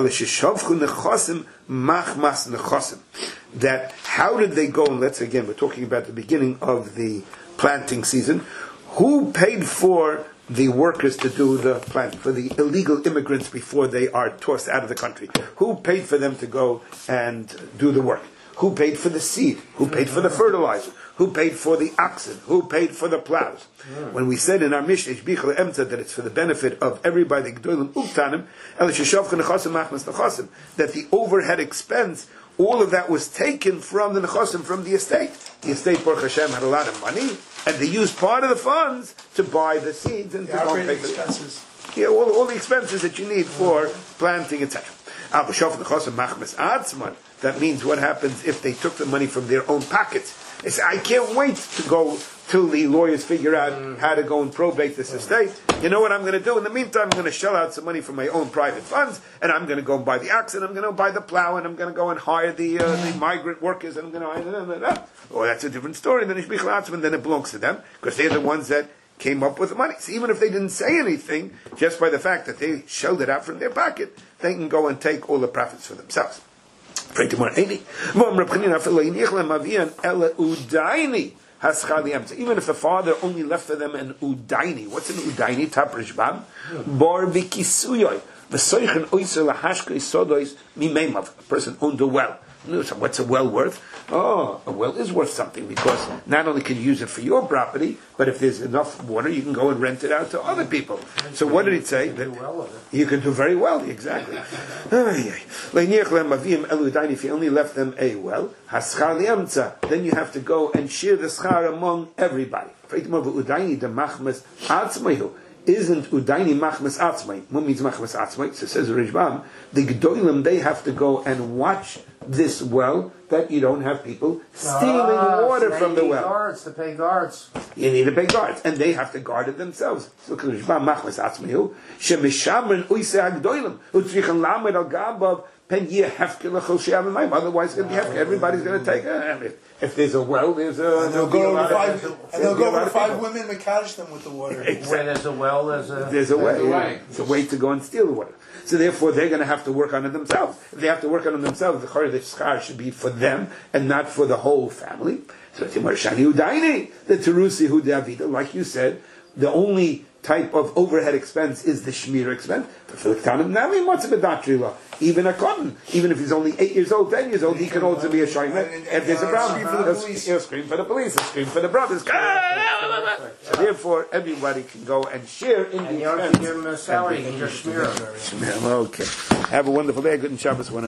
[SPEAKER 1] That how did they go? And let's again, we're talking about the beginning of the planting season. Who paid for the workers to do the planting, for the illegal immigrants before they are tossed out of the country? Who paid for them to go and do the work? Who paid for the seed? Who paid for the fertilizer? Who paid for the oxen? Who paid for the plows? When we said in our Mishnah that it's for the benefit of everybody, that the overhead expense, all of that was taken from the nechosim, from the estate. The estate, Baruch Hashem, had a lot of money, and they used part of the funds to buy the seeds and
[SPEAKER 3] The
[SPEAKER 1] to go and
[SPEAKER 3] operating
[SPEAKER 1] pay for the
[SPEAKER 3] expenses.
[SPEAKER 1] yeah, all, all the expenses that you need for planting, et cetera. That means what happens if they took the money from their own pockets. They say, I can't wait to go till the lawyers figure out how to go and probate this estate. You know what I'm going to do? In the meantime, I'm going to shell out some money from my own private funds, and I'm going to go and buy the ox, and I'm going to buy the plow, and I'm going to go and hire the uh, the migrant workers, and I'm going to hire them. Oh, that's a different story. Then it's and then it belongs to them, because they're the ones that came up with the money. So even if they didn't say anything, just by the fact that they shelled it out from their pocket, they can go and take all the profits for themselves. Even if the father only left for them an udaini. What's an udaini? Taprishbam. Bar bikisuyoi. V'soichen oiser lahashkei sodois mimeimav. A person owned a well. So what's a well worth? Oh, a well is worth something, because not only can you use it for your property, but if there's enough water, you can go and rent it out to other people. So what did it say? That you can do very well, exactly. If you only left them a well, then you have to go and share the schar among everybody. Isn't udaini machmas atzmai? What means machmas atzmai? So says Rishbam, the gedolim, they have to go and watch this well, that you don't have people stealing
[SPEAKER 6] ah,
[SPEAKER 1] water
[SPEAKER 6] so
[SPEAKER 1] from the well.
[SPEAKER 6] Guards to pay guards.
[SPEAKER 1] You need to pay guards, and they have to guard it themselves. So Rishbam machmas atzmai shemishamrin uise agdolim utzrichan lamed al gabav pen yeh hefker lechol she'am mayim. Otherwise, it's going to be hefker. Everybody's going to take it. If there's a well, there's a.
[SPEAKER 3] And they'll go over five,
[SPEAKER 1] of,
[SPEAKER 3] and they'll go over five
[SPEAKER 1] people.
[SPEAKER 3] women and catch them with the water.
[SPEAKER 1] Exactly.
[SPEAKER 6] Where there's a well, there's a
[SPEAKER 1] There's a way.
[SPEAKER 6] there's a
[SPEAKER 1] Yeah. It's a way to go and steal the water. So therefore, they're going to have to work on it themselves. If they have to work on it themselves, the chor, the schar should be for them and not for the whole family. So Timar Shani Udaini, the Terusi Hu Davida, like you said, the only type of overhead expense is the shmir expense. Even a cotton, even if he's only eight years old, ten years old, he can also be a shaymer. If there's a problem, he'll scream for the police, he'll scream for the brothers. So therefore, everybody can go and share in
[SPEAKER 6] and
[SPEAKER 1] the
[SPEAKER 6] you don't have to
[SPEAKER 1] expense.
[SPEAKER 6] give him a salary, you can just smear him.
[SPEAKER 1] Okay. Have a wonderful day. Good Shabbos.